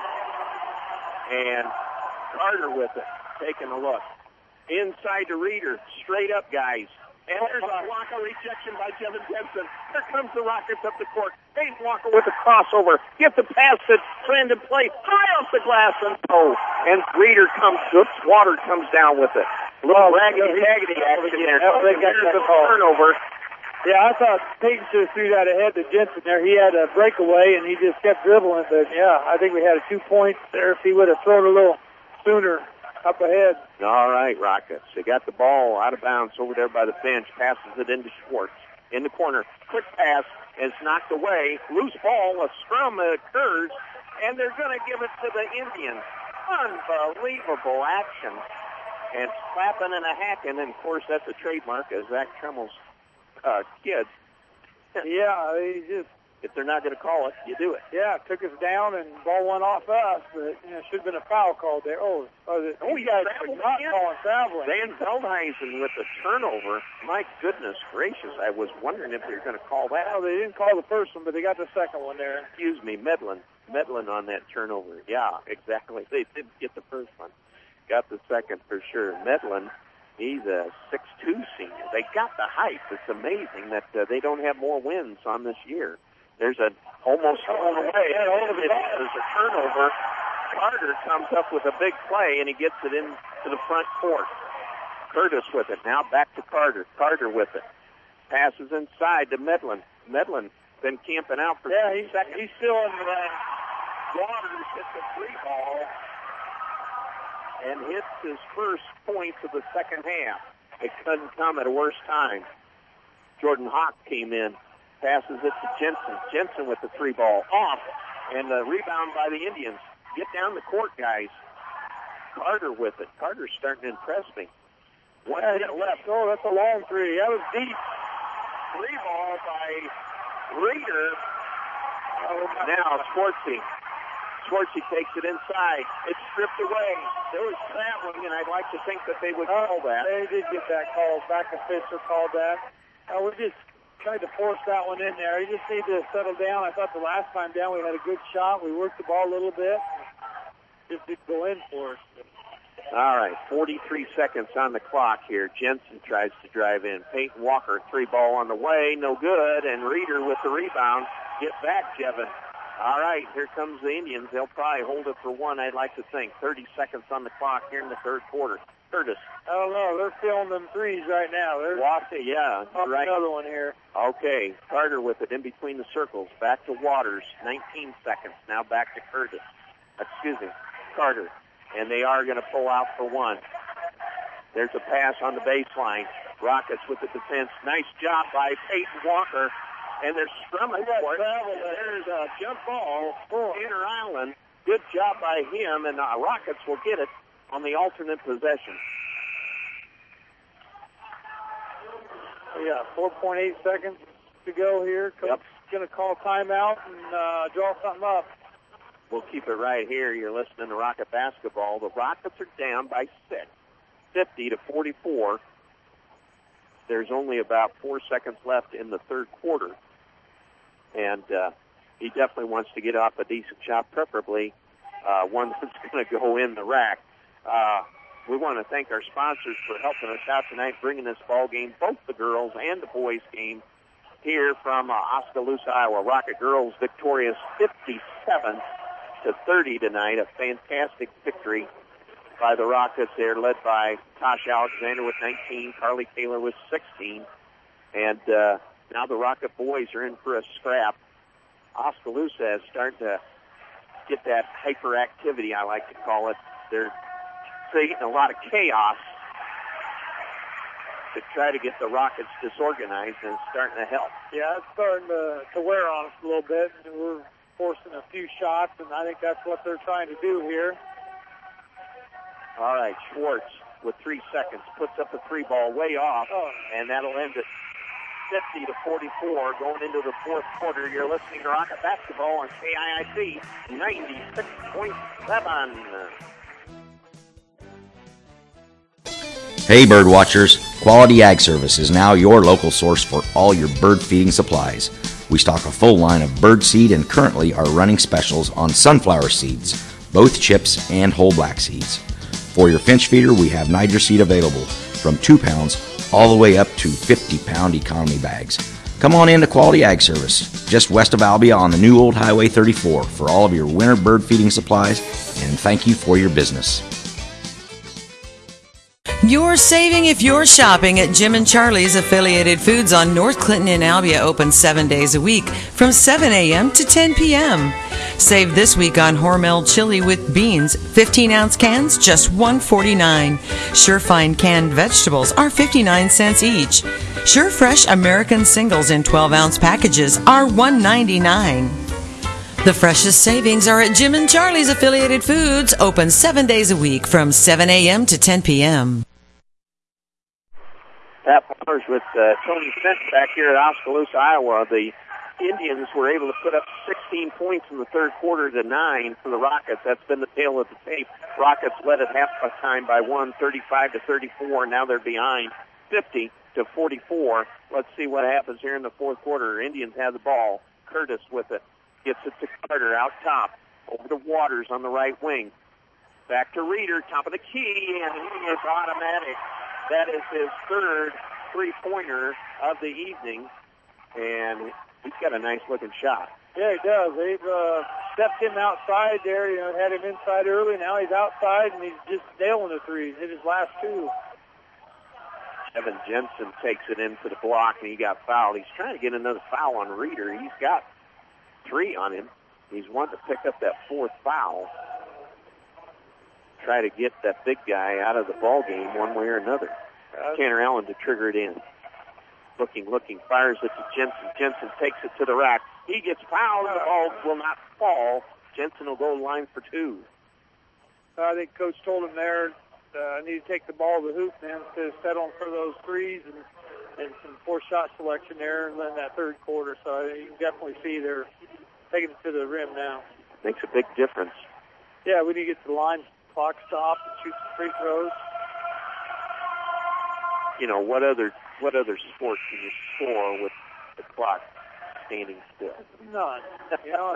And Carter with it, taking a look. Inside to Reeder. Straight up, guys. And there's a block, a rejection by Jevin Jensen. Here comes the Rockets up the court. Peyton Walker with a crossover. Get the pass to Brandon Plate. High off the glass and and Reeder Water comes down with it. A little raggedy-taggedy action there. There's a turnover. Yeah, I thought Peyton should have threw that ahead to Jensen there. He had a breakaway, and he just kept dribbling. But, yeah, I think we had a 2 points there if he would have thrown a little sooner up ahead. All right, Rockets. They got the ball out of bounds over there by the bench. Passes it into Schwartz. In the corner. Quick pass is knocked away. Loose ball. A scrum occurs, and they're going to give it to the Indians. Unbelievable action. And slapping and a hacking. And, of course, that's a trademark of Zach Tremmel's kids. Yeah, he just... If they're not going to call it, you do it. Yeah, took us down and ball went off us, but should have been a foul called there. You guys are not calling traveling. Van Veldhuizen with the turnover. My goodness gracious, I was wondering if they were going to call that. Well, they didn't call the first one, but they got the second one there. Excuse me, Medlin on that turnover. Yeah, exactly. They didn't get the first one. Got the second for sure. Medlin, he's a 6'2" senior. They got the height. It's amazing that they don't have more wins on this year. There's an almost thrown away. There's a turnover. Carter comes up with a big play, and he gets it into the front court. Curtis with it. Now back to Carter. Carter with it. Passes inside to Medlin. Medlin been camping out for 2 seconds. He's still in the Waters hits the 3-ball and hits his first points of the second half. It couldn't come at a worse time. Jordan Hawk came in. Passes it to Jensen. Jensen with the 3-ball off. And the rebound by the Indians. Get down the court, guys. Carter with it. Carter's starting to impress me. 1 minute left. Oh, that's a long 3. That was deep. 3-ball by Reeder. Now Schwartzy. Schwartzy takes it inside. It's stripped away. There was traveling, and I'd like to think that they would call that. They did get that call. Back official called that. We just tried to force that one in there. You just need to settle down. I thought the last time down we had a good shot. We worked the ball a little bit. Just didn't go in for us. All right, 43 seconds on the clock here. Jensen tries to drive in. Peyton Walker, 3-ball on the way. No good. And Reeder with the rebound. Get back, Jevin. All right, here comes the Indians. They'll probably hold it for 1, I'd like to think. 30 seconds on the clock here in the third quarter. Curtis. I don't know. They're filling them threes right now. Yeah, right. Another one here. Okay, Carter with it in between the circles. Back to Waters. 19 seconds. Now back to Curtis. Carter. And they are going to pull out for 1. There's a pass on the baseline. Rockets with the defense. Nice job by Peyton Walker. And they're strumming for it. There's a jump ball for Tanner Allen. Good job by him, and Rockets will get it on the alternate possession. We got 4.8 seconds to go here. Coach going to call timeout and draw something up. We'll keep it right here. You're listening to Rocket Basketball. The Rockets are down by 6, 50-44. There's only about 4 seconds left in the third quarter. And he definitely wants to get off a decent shot, preferably one that's going to go in the rack. We want to thank our sponsors for helping us out tonight, bringing this ball game, both the girls and the boys game, here from Oskaloosa, Iowa. Rocket girls victorious 57-30 tonight. A fantastic victory by the Rockets. They're led by Tasha Alexander with 19, Carly Taylor with 16. And now the Rocket boys are in for a scrap. Oskaloosa is starting to get that hyperactivity, I like to call it. They're creating a lot of chaos to try to get the Rockets disorganized, and it's starting to help. Yeah, it's starting to wear on us a little bit. We're forcing a few shots, and I think that's what they're trying to do here. All right, Schwartz with 3 seconds puts up a 3-ball way off, and that'll end it 50-44 going into the fourth quarter. You're listening to Rocket Basketball on KIIC 96.7. Hey bird watchers, Quality Ag Service is now your local source for all your bird feeding supplies. We stock a full line of bird seed and currently are running specials on sunflower seeds, both chips and whole black seeds. For your finch feeder, we have Niger seed available from 2 pounds all the way up to 50-pound economy bags. Come on in to Quality Ag Service, just west of Albia on the new old Highway 34 for all of your winter bird feeding supplies, and thank you for your business. You're saving if you're shopping at Jim and Charlie's Affiliated Foods on North Clinton in Albia, open 7 days a week from 7 a.m. to 10 p.m. Save this week on Hormel chili with beans, 15-ounce cans, just $1.49. Sure Fine canned vegetables are 59 cents each. Sure Fresh American singles in 12-ounce packages are $1.99. The freshest savings are at Jim and Charlie's Affiliated Foods, open 7 days a week from 7 a.m. to 10 p.m. Pat Palmer's with Tony Finch back here at Oskaloosa, Iowa. The Indians were able to put up 16 points in the third quarter to 9 for the Rockets. That's been the tail of the tape. Rockets led at halftime by 35-34. Now they're behind 50-44. Let's see what happens here in the fourth quarter. Indians have the ball. Curtis with it. Gets it to Carter out top. Over to Waters on the right wing. Back to Reeder, top of the key, and he is automatic. That is his third three-pointer of the evening, and he's got a nice-looking shot. Yeah, he does. They've stepped him outside there. You know, had him inside early. Now he's outside, and he's just nailing the threes. Hit his last two. Evan Jensen takes it into the block, and he got fouled. He's trying to get another foul on Reeder. He's got 3 on him. He's wanting to pick up that 4th foul. Try to get that big guy out of the ball game one way or another. Tanner Allen to trigger it in. Looking, fires it to Jensen. Jensen takes it to the rack. He gets fouled. The ball will not fall. Jensen will go line for 2. I think Coach told him there, need to take the ball to the hoop now instead of settling for those threes and some 4-shot selection there in that third quarter. So you can definitely see they're taking it to the rim now. Makes a big difference. Yeah, we need to get to the line, clock stop, and shoot some free throws. You know, what other sport can you score with the clock standing still? None. You know.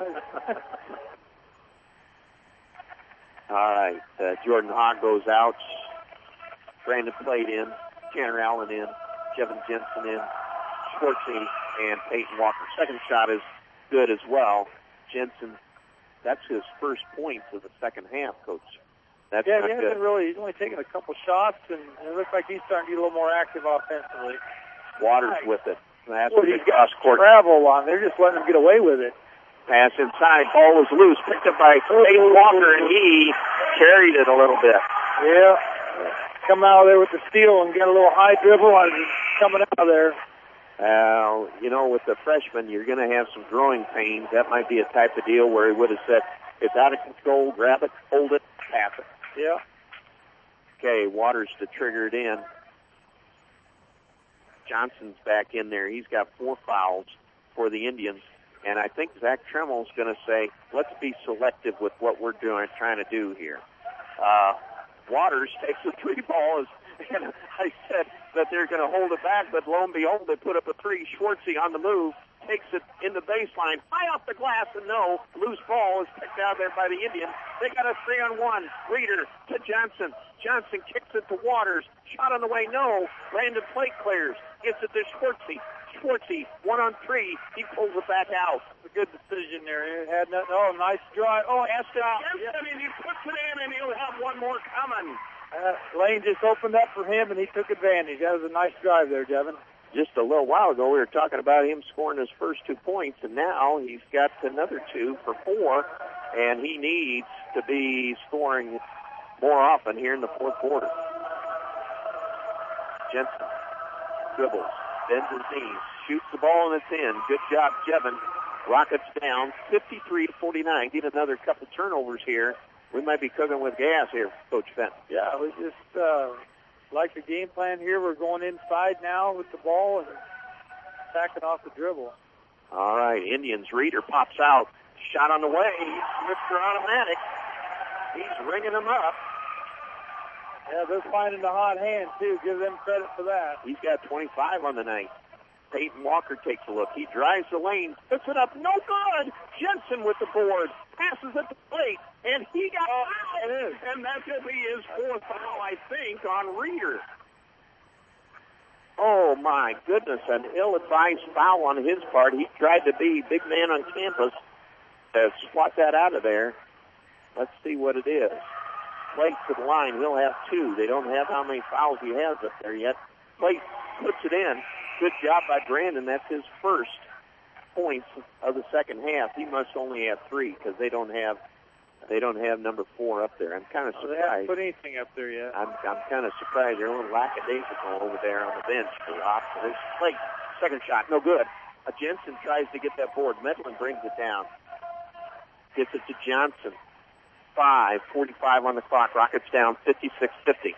All right, Jordan Hogg goes out. Brandon Plate in. Tanner Allen in. Kevin Jensen in. Schwartzy and Peyton Walker. Second shot is good as well. Jensen, that's his first points of the second half, Coach. That's yeah, not he hasn't really. He's only taken a couple shots, and it looks like he's starting to get a little more active offensively. Waters with it. That's he's got travel on. They're just letting him get away with it. Pass inside. Ball was loose. Picked up by Peyton Walker, and he carried it a little bit. Yeah. come out of there with the steal and get a little high dribble and coming out of there. You know, with the freshman, you're going to have some growing pains. That might be a type of deal where he would have said, it's out of control, grab it, hold it, pass it. Yeah. Okay, Waters to trigger it in. Johnson's back in there. He's got 4 fouls for the Indians. And I think Zach Tremmel's going to say, let's be selective with what we're trying to do here. Waters takes the 3 ball. And I said that they're going to hold it back, but lo and behold, they put up a 3. Schwartzy on the move, takes it in the baseline, high off the glass, and no, loose ball is picked out there by the Indians. They got a 3-on-1. Reeder to Johnson. Johnson kicks it to Waters. Shot on the way, no. Brandon Plate clears. Gets it to Schwartzy. Schwartzy, 1-on-3. He pulls it back out. A good decision there. It had nothing. Oh, nice drive. Oh, Eston, and he puts it in, and he'll have one more coming. Lane just opened up for him, and he took advantage. That was a nice drive there, Devin. Just a little while ago, we were talking about him scoring his first 2 points, and now he's got another 2 for 4, and he needs to be scoring more often here in the fourth quarter. Jensen dribbles, bends his knees, shoots the ball, and it's in. Good job, Jevin. Rockets down 53-49. Get another couple turnovers here. We might be cooking with gas here, Coach Fenton. Yeah, we just like the game plan here. We're going inside now with the ball and attacking off the dribble. All right, Indians. Reeder pops out. Shot on the way. He's Mr. Automatic. He's ringing them up. Yeah, they're finding the hot hand, too. Give them credit for that. He's got 25 on the night. Peyton Walker takes a look. He drives the lane, puts it up, no good. Jensen with the board, passes it to Plate, and he got fouled. And that's going to be his 4th foul, I think, on Reeder. Oh, my goodness, an ill-advised foul on his part. He tried to be big man on campus to swat that out of there. Let's see what it is. Plate to the line. He'll have 2. They don't have how many fouls he has up there yet. Plate puts it in. Good job by Brandon. That's his first points of the second half. He must only have 3 because they don't have number 4 up there. I'm kind of surprised. They haven't put anything up there yet. I'm kind of surprised. They're a little lackadaisical over there on the bench for Ops. There's Plate. Second shot, no good. Jensen tries to get that board. Medlin brings it down. Gets it to Johnson. 5:45 on the clock. Rockets down 56-50.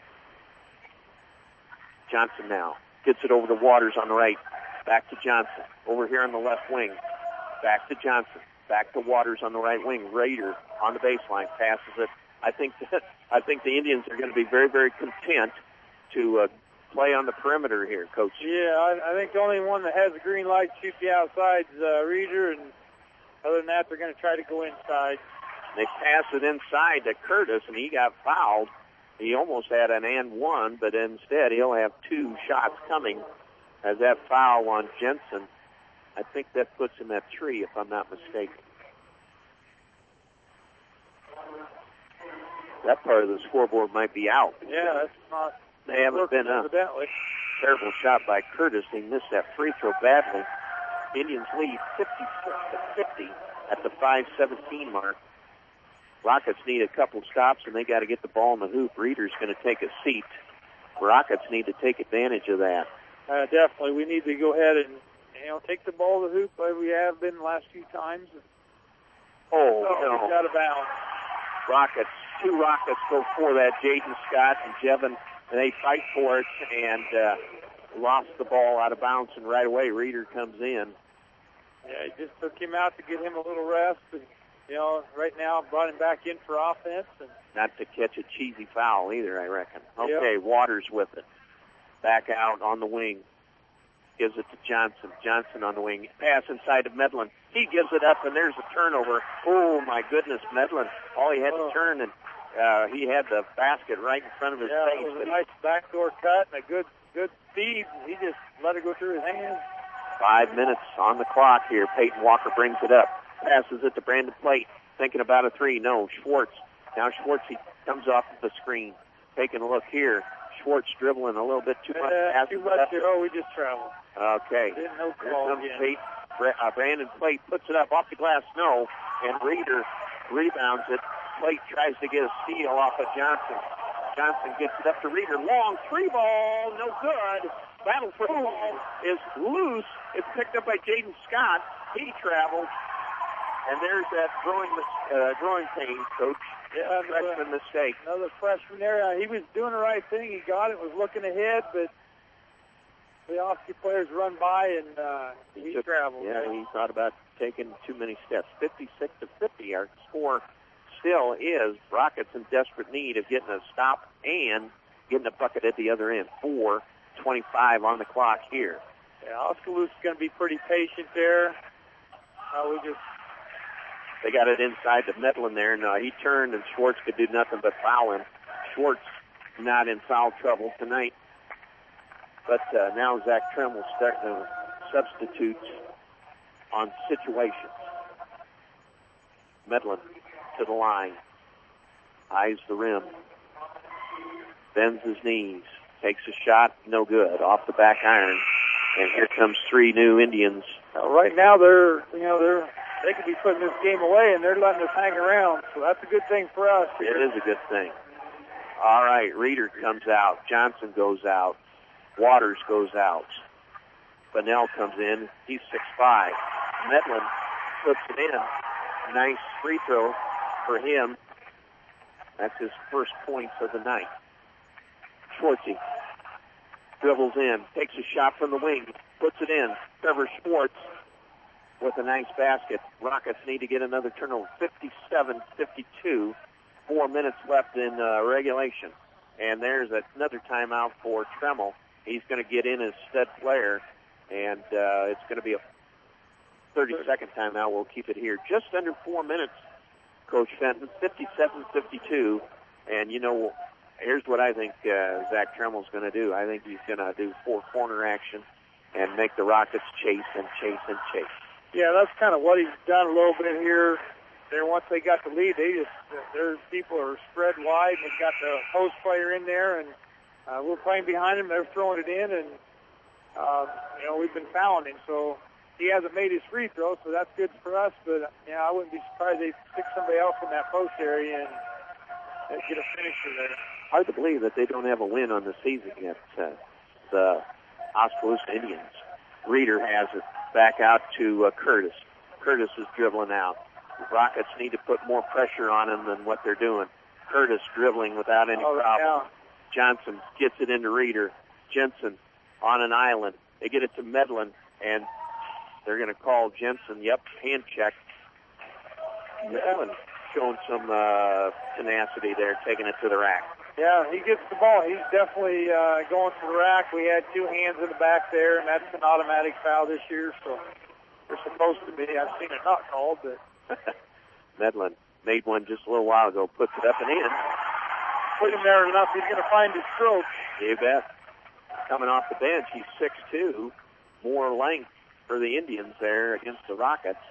Johnson now. Gets it over to Waters on the right. Back to Johnson. Over here on the left wing. Back to Johnson. Back to Waters on the right wing. Rader on the baseline. Passes it. I think the Indians are going to be very, very content to play on the perimeter here, Coach. Yeah, I think the only one that has a green light to shoot the outside is Reeder, and other than that, they're going to try to go inside. They pass it inside to Curtis, and he got fouled. He almost had an and 1, but instead he'll have 2 shots coming as that foul on Jensen. I think that puts him at 3, if I'm not mistaken. That part of the scoreboard might be out. Yeah, that's not. They haven't been up. Evidently. Terrible shot by Curtis. He missed that free throw badly. Indians lead 56-50 at the 5:17 mark. Rockets need a couple stops, and they got to get the ball in the hoop. Reeder's going to take a seat. Rockets need to take advantage of that. Definitely. We need to go ahead and take the ball to the hoop like we have been the last few times. No. It's out of bounds. Rockets. 2 Rockets go for that. Jaden Scott and Jevin, and they fight for it and lost the ball out of bounds, and right away Reeder comes in. Yeah, it just took him out to get him a little rest. And, right now brought him back in for offense. And not to catch a cheesy foul either, I reckon. Okay, yep. Waters with it. Back out on the wing. Gives it to Johnson. Johnson on the wing. Pass inside of Medlin. He gives it up, and there's a turnover. Oh, my goodness, Medlin. All he had to turn, and he had the basket right in front of his face. It was a nice backdoor cut and a good speed. He just let it go through his hands. 5 minutes on the clock here. Peyton Walker brings it up. Passes it to Brandon Plate. Thinking about a 3. No, Schwartz. Now Schwartz, he comes off of the screen. Taking a look here. Schwartz dribbling a little bit too much. Too much here. Oh, we just traveled. Okay. No call again. Brandon Plate puts it up off the glass. No. And Reeder rebounds it. Plate tries to get a steal off of Johnson. Johnson gets it up to Reeder. Long three ball, no good. Battle for the ball is loose. It's picked up by Jaden Scott. He travels. And there's that growing pain, Coach. Yeah, freshman mistake. Another freshman there. He was doing the right thing. He got it, was looking ahead, but the Oski players run by and he traveled. Yeah, he thought about taking too many steps. 56-50. Our score still is Rockets in desperate need of getting a stop and getting a bucket at the other end. 4:25 on the clock here. Yeah, Oskaloosa is going to be pretty patient there. They got it inside to Medlin there. No, he turned and Schwartz could do nothing but foul him. Schwartz not in foul trouble tonight. But now Zach Tremble starting to substitute on situations. Medlin to the line. Eyes the rim. Bends his knees. Takes a shot. No good. Off the back iron. And here comes three new Indians. Right now they could be putting this game away, and they're letting us hang around. So that's a good thing for us. It is a good thing. All right, Reeder comes out. Johnson goes out. Waters goes out. Bunnell comes in. He's 6'5". Medlin puts it in. Nice free throw for him. That's his first points of the night. Schwartzy dribbles in, takes a shot from the wing, puts it in. Trevor Schwartz with a nice basket. Rockets need to get another turnover. 57-52. 4 minutes left in regulation. And there's another timeout for Tremmel. He's going to get in as stud player, and it's going to be a 30-second timeout. We'll keep it here. Just under 4 minutes, Coach Fenton. 57-52. And, here's what I think Zach Tremmel's going to do. I think he's going to do four-corner action and make the Rockets chase and chase and chase. Yeah, that's kind of what he's done a little bit here. There, once they got the lead, their people are spread wide, and they've got the post player in there, and we're playing behind him. They're throwing it in, and we've been fouling him. So he hasn't made his free throw, so that's good for us. But I wouldn't be surprised they stick somebody else in that post area and get a finisher there. Hard to believe that they don't have a win on the season yet. The Oskaloosa Indians. Reeder has it back out to Curtis. Curtis is dribbling out. Rockets need to put more pressure on him than what they're doing. Curtis dribbling without any problem. Yeah. Johnson gets it into Reeder. Jensen on an island. They get it to Medlin, and they're going to call Jensen. Yep, hand check. Medlin showing some tenacity there, taking it to the rack. Yeah, he gets the ball. He's definitely going to the rack. We had two hands in the back there, and that's an automatic foul this year, so they're supposed to be. I've seen it not called, but... Medlin made one just a little while ago, puts it up and in. Put him there enough, he's going to find his stroke. You bet. Coming off the bench, he's 6'2", more length for the Indians there against the Rockets.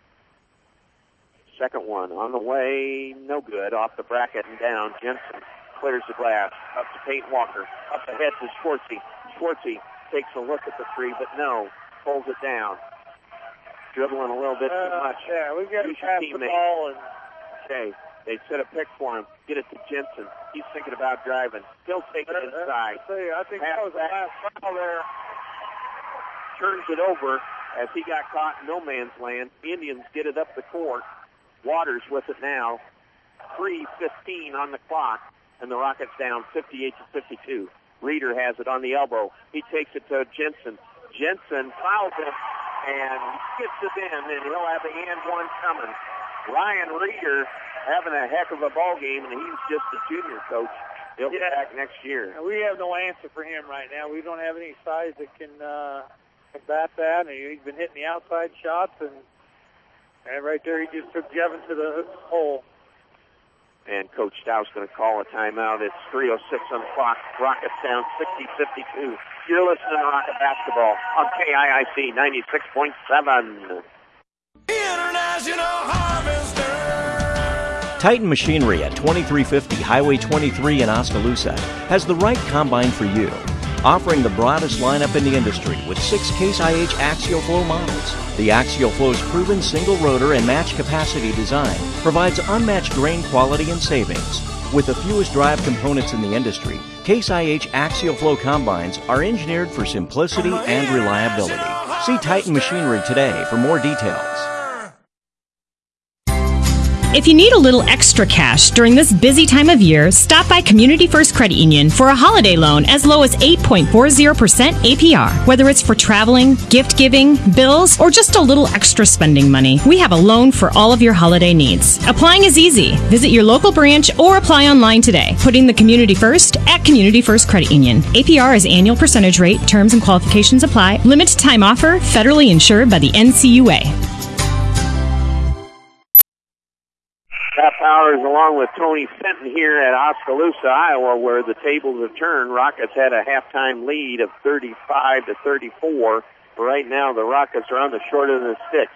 Second one on the way, no good, off the bracket and down. Jensen clears the glass, up to Peyton Walker, up ahead to Schwartzy. Schwartzy takes a look at the three, but no, pulls it down. Dribbling a little bit too much. Yeah, we've got to pass the ball. Okay, they set a pick for him. Get it to Jensen. He's thinking about driving. Still taking it inside. I think that was the last foul there. Turns it over as he got caught in no man's land. The Indians get it up the court. Waters with it now. 3:15 on the clock, and the Rockets down 58-52. Reeder has it on the elbow. He takes it to Jensen. Jensen fouls him and gets it in, and he'll have the and one coming. Ryan Reeder having a heck of a ball game, and he's just a junior, Coach. He'll be back next year. We have no answer for him right now. We don't have any size that can combat that. And he's been hitting the outside shots, and right there he just took Jevin to the hole. And Coach Stow's going to call a timeout. It's 3:06 on the clock. Rockets down 60-52. You're listening to Rocket Basketball on KIIC 96.7. International Harvester. Titan Machinery at 2350 Highway 23 in Oskaloosa has the right combine for you. Offering the broadest lineup in the industry with 6 Case IH Axial Flow models. The Axial Flow's proven single rotor and match capacity design provides unmatched grain quality and savings. With the fewest drive components in the industry, Case IH Axial Flow combines are engineered for simplicity and reliability. See Titan Machinery today for more details. If you need a little extra cash during this busy time of year, stop by Community First Credit Union for a holiday loan as low as 8.40% APR. Whether it's for traveling, gift giving, bills, or just a little extra spending money, we have a loan for all of your holiday needs. Applying is easy. Visit your local branch or apply online today. Putting the community first at Community First Credit Union. APR is annual percentage rate. Terms and qualifications apply. Limited time offer. Federally insured by the NCUA. Pat Powers along with Tony Fenton here at Oskaloosa, Iowa, where the tables have turned. Rockets had a halftime lead of 35-34. Right now, the Rockets are on the short end of the stick,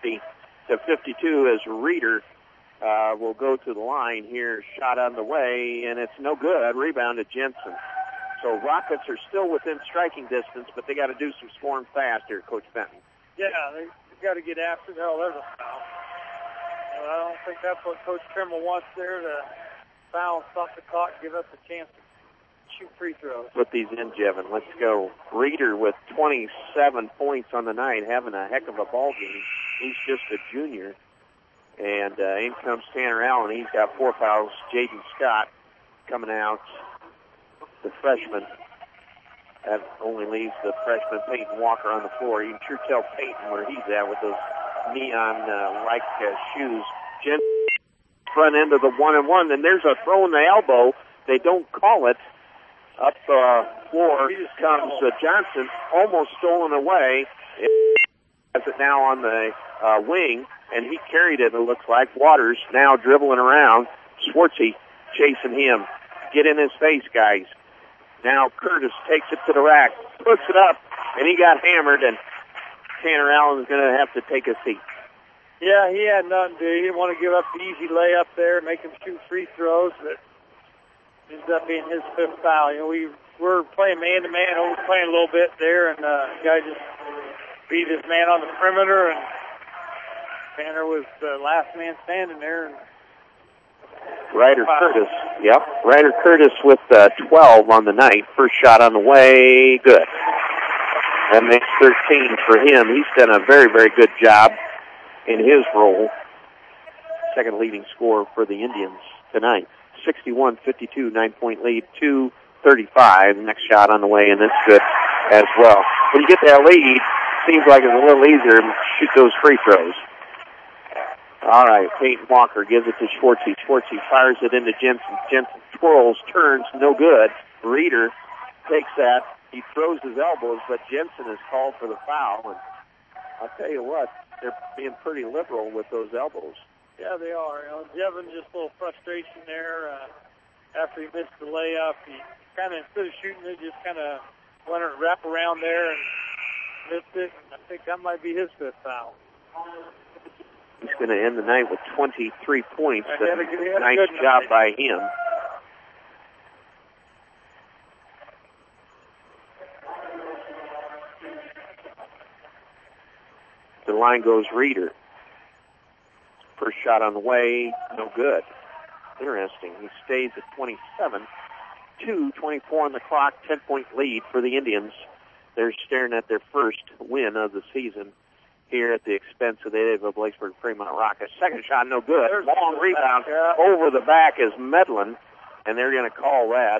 60-52, as Reeder will go to the line here. Shot on the way, and it's no good. Rebound to Jensen. So Rockets are still within striking distance, but they got to do some scoring fast here, Coach Fenton. Yeah, they've got to get after it. Oh, there's a foul. I don't think that's what Coach Trimble wants there, to foul and stop the clock, give us a chance to shoot free throws. Put these in, Jevin. Let's go. Reeder with 27 points on the night, having a heck of a ball game. He's just a junior. And in comes Tanner Allen. He's got 4 fouls. Jaden Scott coming out, the freshman. That only leaves the freshman Peyton Walker on the floor. You can sure tell Peyton where he's at with those neon-like shoes. Jen, front end of the 1-and-1, and there's a throw in the elbow. They don't call it. Up floor comes Johnson, almost stolen away. Has it now on the wing, and he carried it, it looks like. Waters now dribbling around. Schwartzy chasing him. Get in his face, guys. Now Curtis takes it to the rack, puts it up, and he got hammered, and Tanner Allen is going to have to take a seat. Yeah, he had nothing to do. He didn't want to give up the easy layup there, make him shoot free throws, but it ended up being his 5th foul. You know, we were playing man-to-man, overplaying a little bit there, and the guy just beat his man on the perimeter, and Tanner was the last man standing there. And Ryder Curtis, yep. Ryder Curtis with 12 on the night. First shot on the way, good. That makes 13 for him. He's done a very, very good job in his role. Second leading scorer for the Indians tonight. 61-52, 9-point lead, 2:35. Next shot on the way, and that's good as well. When you get that lead, seems like it's a little easier to shoot those free throws. All right, Peyton Walker gives it to Schwartzy. Schwartzy fires it into Jensen. Jensen twirls, turns, no good. Reeder takes that. He throws his elbows, but Jensen is called for the foul. And I'll tell you what, they're being pretty liberal with those elbows. Yeah, they are. You know, Jevin, just a little frustration there. After he missed the layup, he kind of, instead of shooting it, just kind of went and wrap around there and missed it. I think that might be his 5th foul. He's going to end the night with 23 points. Nice good job by him. The line goes Reeder. First shot on the way, no good. Interesting. He stays at 27. 2:24 on the clock, 10-point lead for the Indians. They're staring at their first win of the season here at the expense of the Eddyville Blacksburg Fremont Rockets. Second shot, no good. Long rebound over the back is Medlin, and they're going to call that.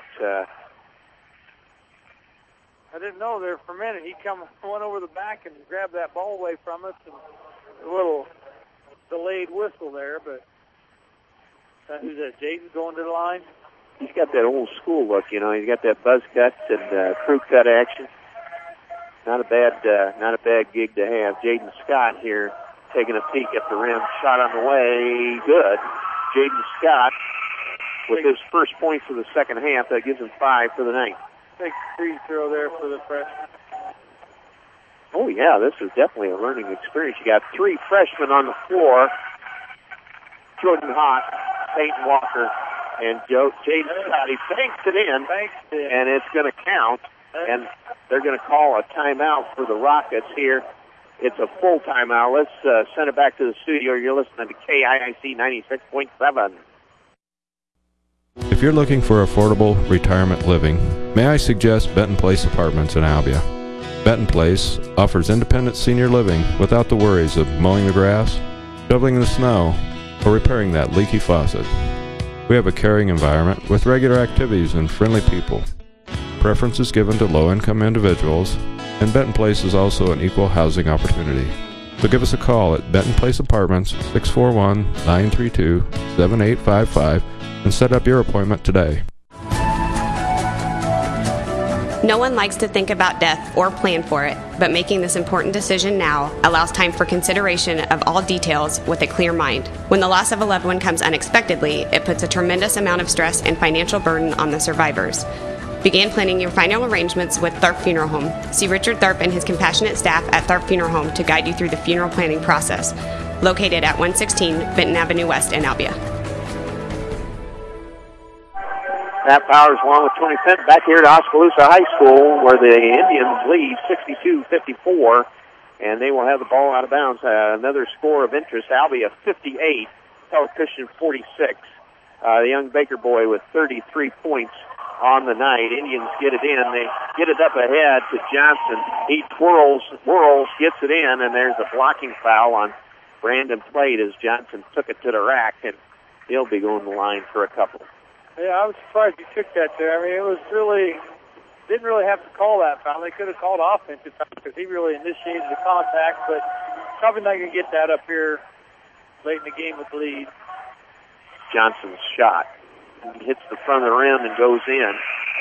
I didn't know there for a minute. He went over the back and grabbed that ball away from us, and a little delayed whistle there, but who's that, Jaden going to the line? He's got that old school look, you know. He's got that buzz cut and crew cut action. Not a bad gig to have. Jaden Scott here taking a peek at the rim. Shot on the way, good. Jaden Scott with his first points of the second half. That gives him 5 for the night. Big free throw there for the freshman. Oh, yeah, this is definitely a learning experience. You got 3 freshmen on the floor. Jordan Hott, Peyton Walker, and Jaden Scott. He banks it in, and it's going to count. And they're going to call a timeout for the Rockets here. It's a full timeout. Let's send it back to the studio. You're listening to KIIC 96.7. If you're looking for affordable retirement living, may I suggest Benton Place Apartments in Albia. Benton Place offers independent senior living without the worries of mowing the grass, shoveling the snow, or repairing that leaky faucet. We have a caring environment with regular activities and friendly people. Preference is given to low-income individuals, and Benton Place is also an equal housing opportunity. So give us a call at Benton Place Apartments, 641-932-7855, and set up your appointment today. No one likes to think about death or plan for it, but making this important decision now allows time for consideration of all details with a clear mind. When the loss of a loved one comes unexpectedly, it puts a tremendous amount of stress and financial burden on the survivors. Begin planning your final arrangements with Tharp Funeral Home. See Richard Tharp and his compassionate staff at Tharp Funeral Home to guide you through the funeral planning process. Located at 116 Benton Avenue West in Albia. Pat Powers along with Tony Fenton back here at Oskaloosa High School where the Indians lead 62-54, and they will have the ball out of bounds. Another score of interest, Albia 58, Pella Christian 46. The young Baker boy with 33 points on the night. Indians get it in. They get it up ahead to Johnson. He whirls, gets it in, and there's a blocking foul on Brandon Plate as Johnson took it to the rack, and he'll be going to the line for a couple. Yeah, I was surprised he took that there. I mean, it was really, didn't really have to call that foul. They could have called offensive foul because he really initiated the contact, but probably not going to get that up here late in the game with the lead. Johnson's shot. He hits the front of the rim and goes in.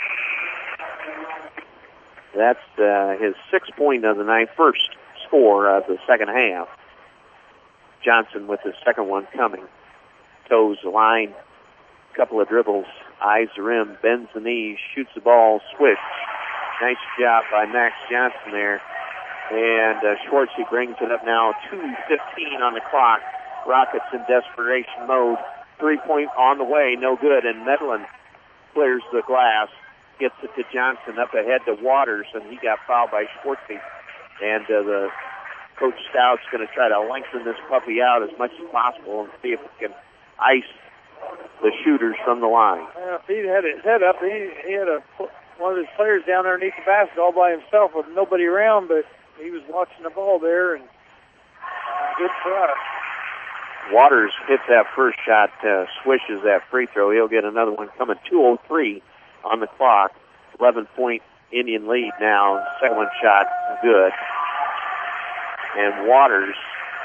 That's his 6th point of the night, first score of the second half. Johnson with his second one coming. Toes the line, couple of dribbles, eyes the rim, bends the knees, shoots the ball, switch. Nice job by Max Johnson there. And Schwartzy brings it up now, 2:15 on the clock. Rockets in desperation mode. 3-point on the way, no good, and Medlin clears the glass, gets it to Johnson up ahead to Waters, and he got fouled by Schwartzy. And the Coach Stout's going to try to lengthen this puppy out as much as possible and see if it can ice the shooters from the line. If he had his head up, he had one of his players down there underneath the basket all by himself with nobody around, but he was watching the ball there, and good for us. Waters hits that first shot, swishes that free throw. He'll get another one coming. 2:03 on the clock. 11-point Indian lead now. Second one shot, good. And Waters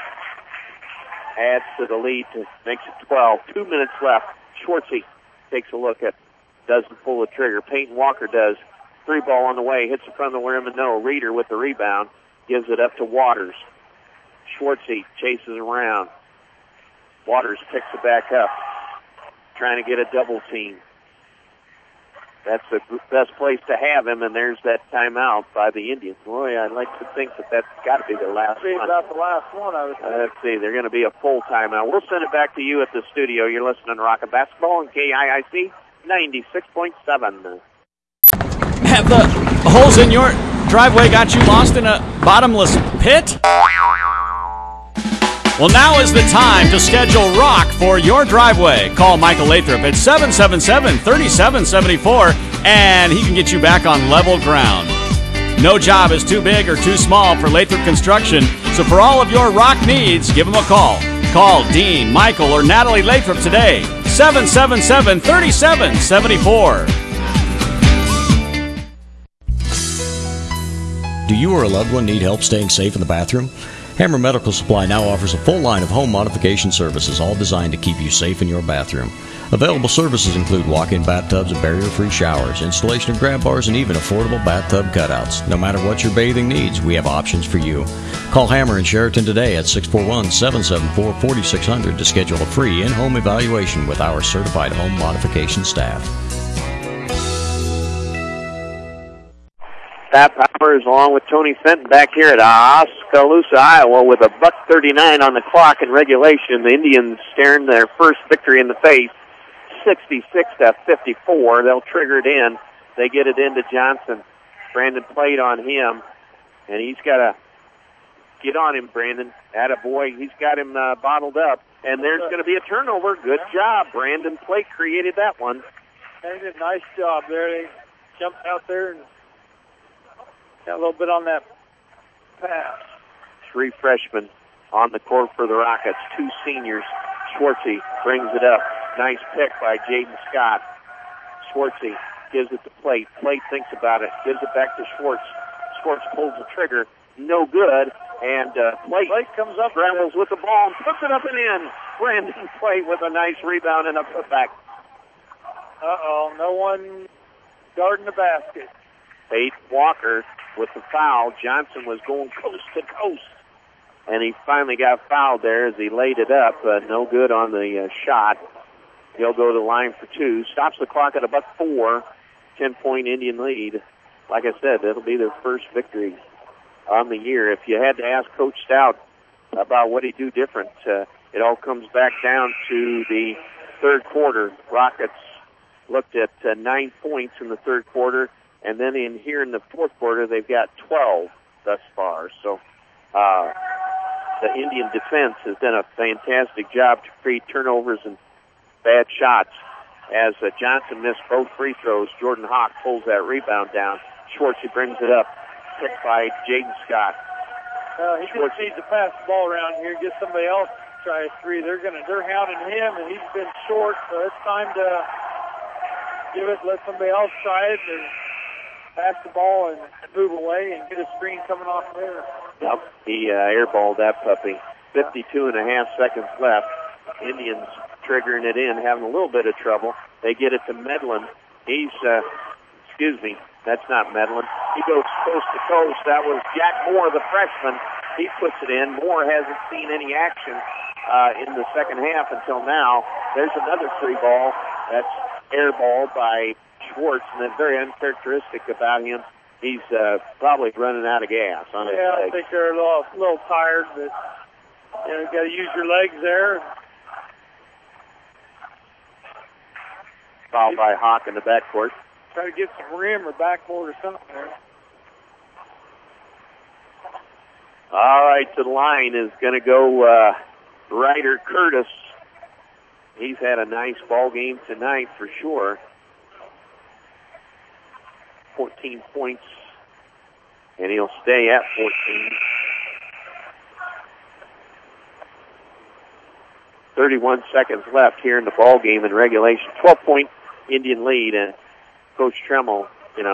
adds to the lead to makes it 12. 2 minutes left. Schwartzy takes a look at, doesn't pull the trigger. Peyton Walker does. 3-ball on the way, hits the front of the rim and no. Reeder with the rebound, gives it up to Waters. Schwartzy chases around. Waters picks it back up, trying to get a double team. That's the best place to have him, and there's that timeout by the Indians. Boy, I'd like to think that that's got to be the last one. About the last one, I was Let's see, they're going to be a full timeout. We'll send it back to you at the studio. You're listening to Rocket Basketball on KIIC 96.7. Have the holes in your driveway got you lost in a bottomless pit? Well, now is the time to schedule rock for your driveway. Call Michael Lathrop at 777-3774, and he can get you back on level ground. No job is too big or too small for Lathrop Construction, so for all of your rock needs, give them a call. Call Dean, Michael, or Natalie Lathrop today, 777-3774. Do you or a loved one need help staying safe in the bathroom? Hammer Medical Supply now offers a full line of home modification services, all designed to keep you safe in your bathroom. Available services include walk-in bathtubs and barrier-free showers, installation of grab bars, and even affordable bathtub cutouts. No matter what your bathing needs, we have options for you. Call Hammer in Sheraton today at 641-774-4600 to schedule a free in-home evaluation with our certified home modification staff. Pat Powers along with Tony Fenton back here at Oskaloosa, Iowa with a $1:39 on the clock in regulation. The Indians staring their first victory in the face, 66-54. They'll trigger it in. They get it into Johnson. Brandon played on him, and he's got to get on him, Brandon. Attaboy. He's got him bottled up, And there's going to be a turnover. Good job. Brandon Plate created that one. They did a nice job there. They jumped out there and got a little bit on that pass. 3 freshmen on the court for the Rockets. 2 seniors. Schwartzy brings it up. Nice pick by Jaden Scott. Schwartzy gives it to Plate. Plate thinks about it. Gives it back to Schwartz. Schwartz pulls the trigger. No good. And Plate comes up, scrambles with the ball, and puts it up and in. Brandon Plate with a nice rebound and a putback. No one guarding the basket. Peyton Walker with the foul. Johnson was going coast to coast, and he finally got fouled there as he laid it up. No good on the shot. He'll go to the line for 2. Stops the clock at about 4. 10-point Indian lead. Like I said, that'll be their first victory on the year. If you had to ask Coach Stout about what he'd do different, it all comes back down to the third quarter. Rockets looked at 9 points in the third quarter, and then in the fourth quarter, they've got 12 thus far. So the Indian defense has done a fantastic job to create turnovers and bad shots. As Johnson missed both free throws, Jordan Hawk pulls that rebound down. Schwartzy brings it up, picked by Jaden Scott. He just needs to pass the ball around here and get somebody else to try a 3. They're hounding him, and he's been short, so it's time to let somebody else try it and pass the ball and move away and get a screen coming off there. Yep, he airballed that puppy. 52 and a half seconds left. Indians triggering it in, having a little bit of trouble. They get it to Medlin. He's, that's not Medlin. He goes coast to coast. That was Jack Moore, the freshman. He puts it in. Moore hasn't seen any action in the second half until now. There's another 3 ball. That's airballed by Schwartz, and that's very uncharacteristic about him. He's probably running out of gas on his legs. I think they're a little tired, but you got to use your legs there. Fouled by Hawk in the backcourt. Try to get some rim or backboard or something there. All right, to the line is going to go Ryder Curtis. He's had a nice ball game tonight for sure. 14 points, and he'll stay at 14. 31 seconds left here in the ball game in regulation. 12-point Indian lead, and Coach Tremmel,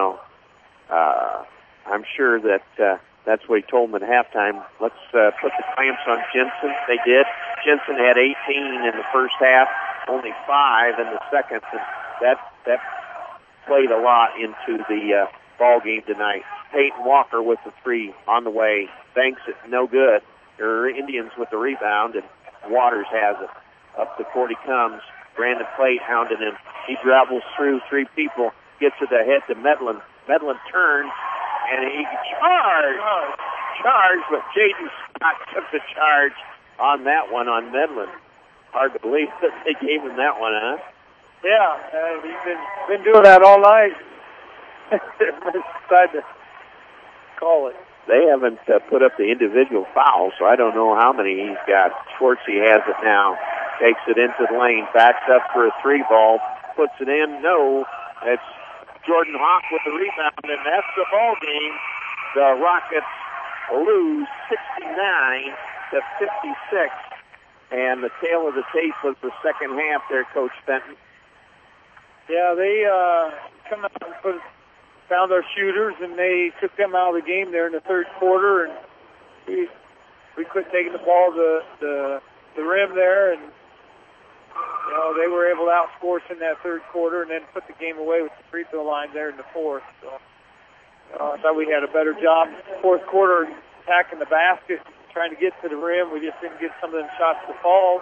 I'm sure that that's what he told them at halftime. Let's put the clamps on Jensen. They did. Jensen had 18 in the first half, only 5 in the second, and that played a lot into the ball game tonight. Peyton Walker with the 3 on the way. Banks it, no good. There are Indians with the rebound, and Waters has it. Up the court he comes. Brandon Plate hounding him. He travels through 3 people, gets it ahead to Medlin. Medlin turns, and he charged, but Jaden Scott took the charge on that one on Medlin. Hard to believe that they gave him that one, huh? Yeah, he's been doing that all night. Decided to call it. They haven't put up the individual fouls, so I don't know how many he's got. Schwartzy has it now. Takes it into the lane. Backs up for a 3 ball. Puts it in. No. It's Jordan Hawk with the rebound, and that's the ball game. The Rockets lose 69 to 56. And the tail of the tape was the second half there, Coach Fenton. Yeah, they come out and found our shooters, and they took them out of the game there in the third quarter, and we quit taking the ball to the rim there, and they were able to outscore us in that third quarter and then put the game away with the free throw line there in the fourth. So I thought we had a better job fourth quarter attacking the basket, trying to get to the rim. We just didn't get some of them shots to fall.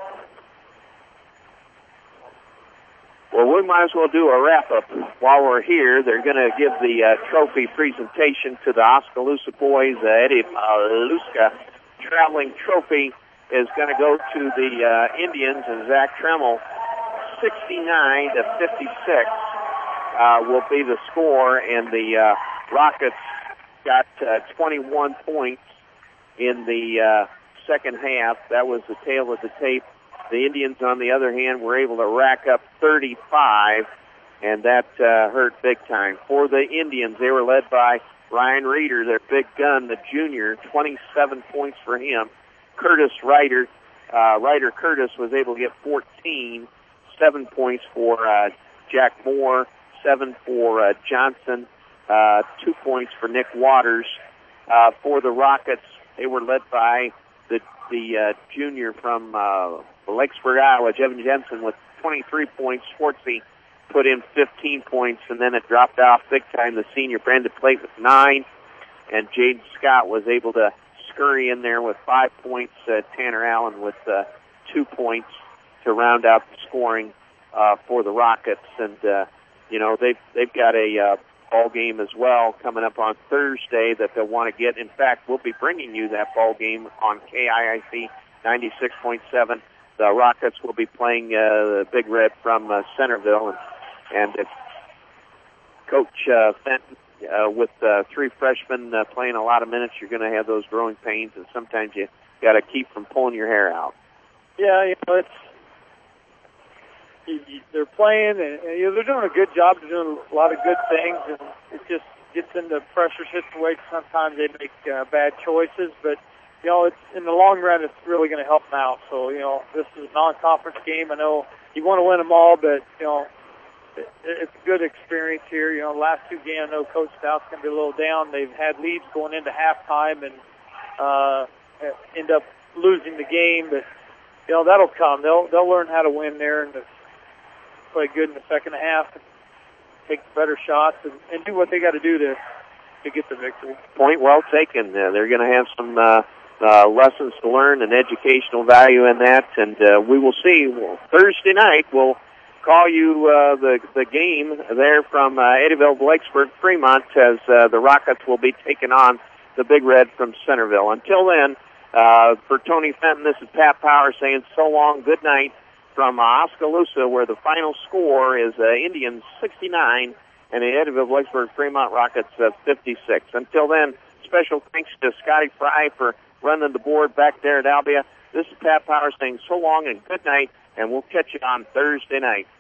Well, we might as well do a wrap-up while we're here. They're going to give the trophy presentation to the Oskaloosa boys. Eddie Luska traveling trophy is going to go to the Indians, and Zach Tremmel, 69 to 56 will be the score, and the Rockets got 21 points in the second half. That was the tail of the tape The Indians, on the other hand, were able to rack up 35, and that hurt big time. For the Indians, they were led by Ryan Reeder, their big gun, the junior, 27 points for him. Curtis Ryder Curtis was able to get 14, 7 points for Jack Moore, 7 for Johnson, 2 points for Nick Waters. For the Rockets, they were led by the junior from Lakesburg, Iowa, Jevin Jensen, with 23 points. Schwartzy put in 15 points, and then it dropped off big time. The senior Brandon Plate with 9, and Jaden Scott was able to scurry in there with 5 points. Tanner Allen with 2 points to round out the scoring for the Rockets. And they've got a ball game as well coming up on Thursday that they'll want to get. In fact, we'll be bringing you that ball game on KIIC 96.7. The Rockets will be playing the Big Red from Centerville, and Coach Fenton, with 3 freshmen playing a lot of minutes, you're going to have those growing pains, and sometimes you got to keep from pulling your hair out. Yeah, they're playing, and they're doing a good job. They're doing a lot of good things, and it just gets into pressure situations. Sometimes they make bad choices, but it's in the long run, it's really going to help them out. So this is a non-conference game. I know you want to win them all, but it's a good experience here. The last 2 games, I know Coach Stout's going to be a little down. They've had leads going into halftime and end up losing the game, but that'll come. They'll learn how to win there and play good in the second half and take better shots and do what they got to do to get the victory. Point well taken. They're going to have some lessons to learn and educational value in that, and we will see. Thursday night, we'll call you the game there from Eddyville, Blakesburg, Fremont, as the Rockets will be taking on the Big Red from Centerville. Until then, for Tony Fenton, this is Pat Power saying so long, good night from Oskaloosa, where the final score is Indians 69 and the Eddyville, Blakesburg, Fremont Rockets 56. Until then, special thanks to Scotty Fry for running the board back there at Albia. This is Pat Power saying so long and good night, and we'll catch you on Thursday night.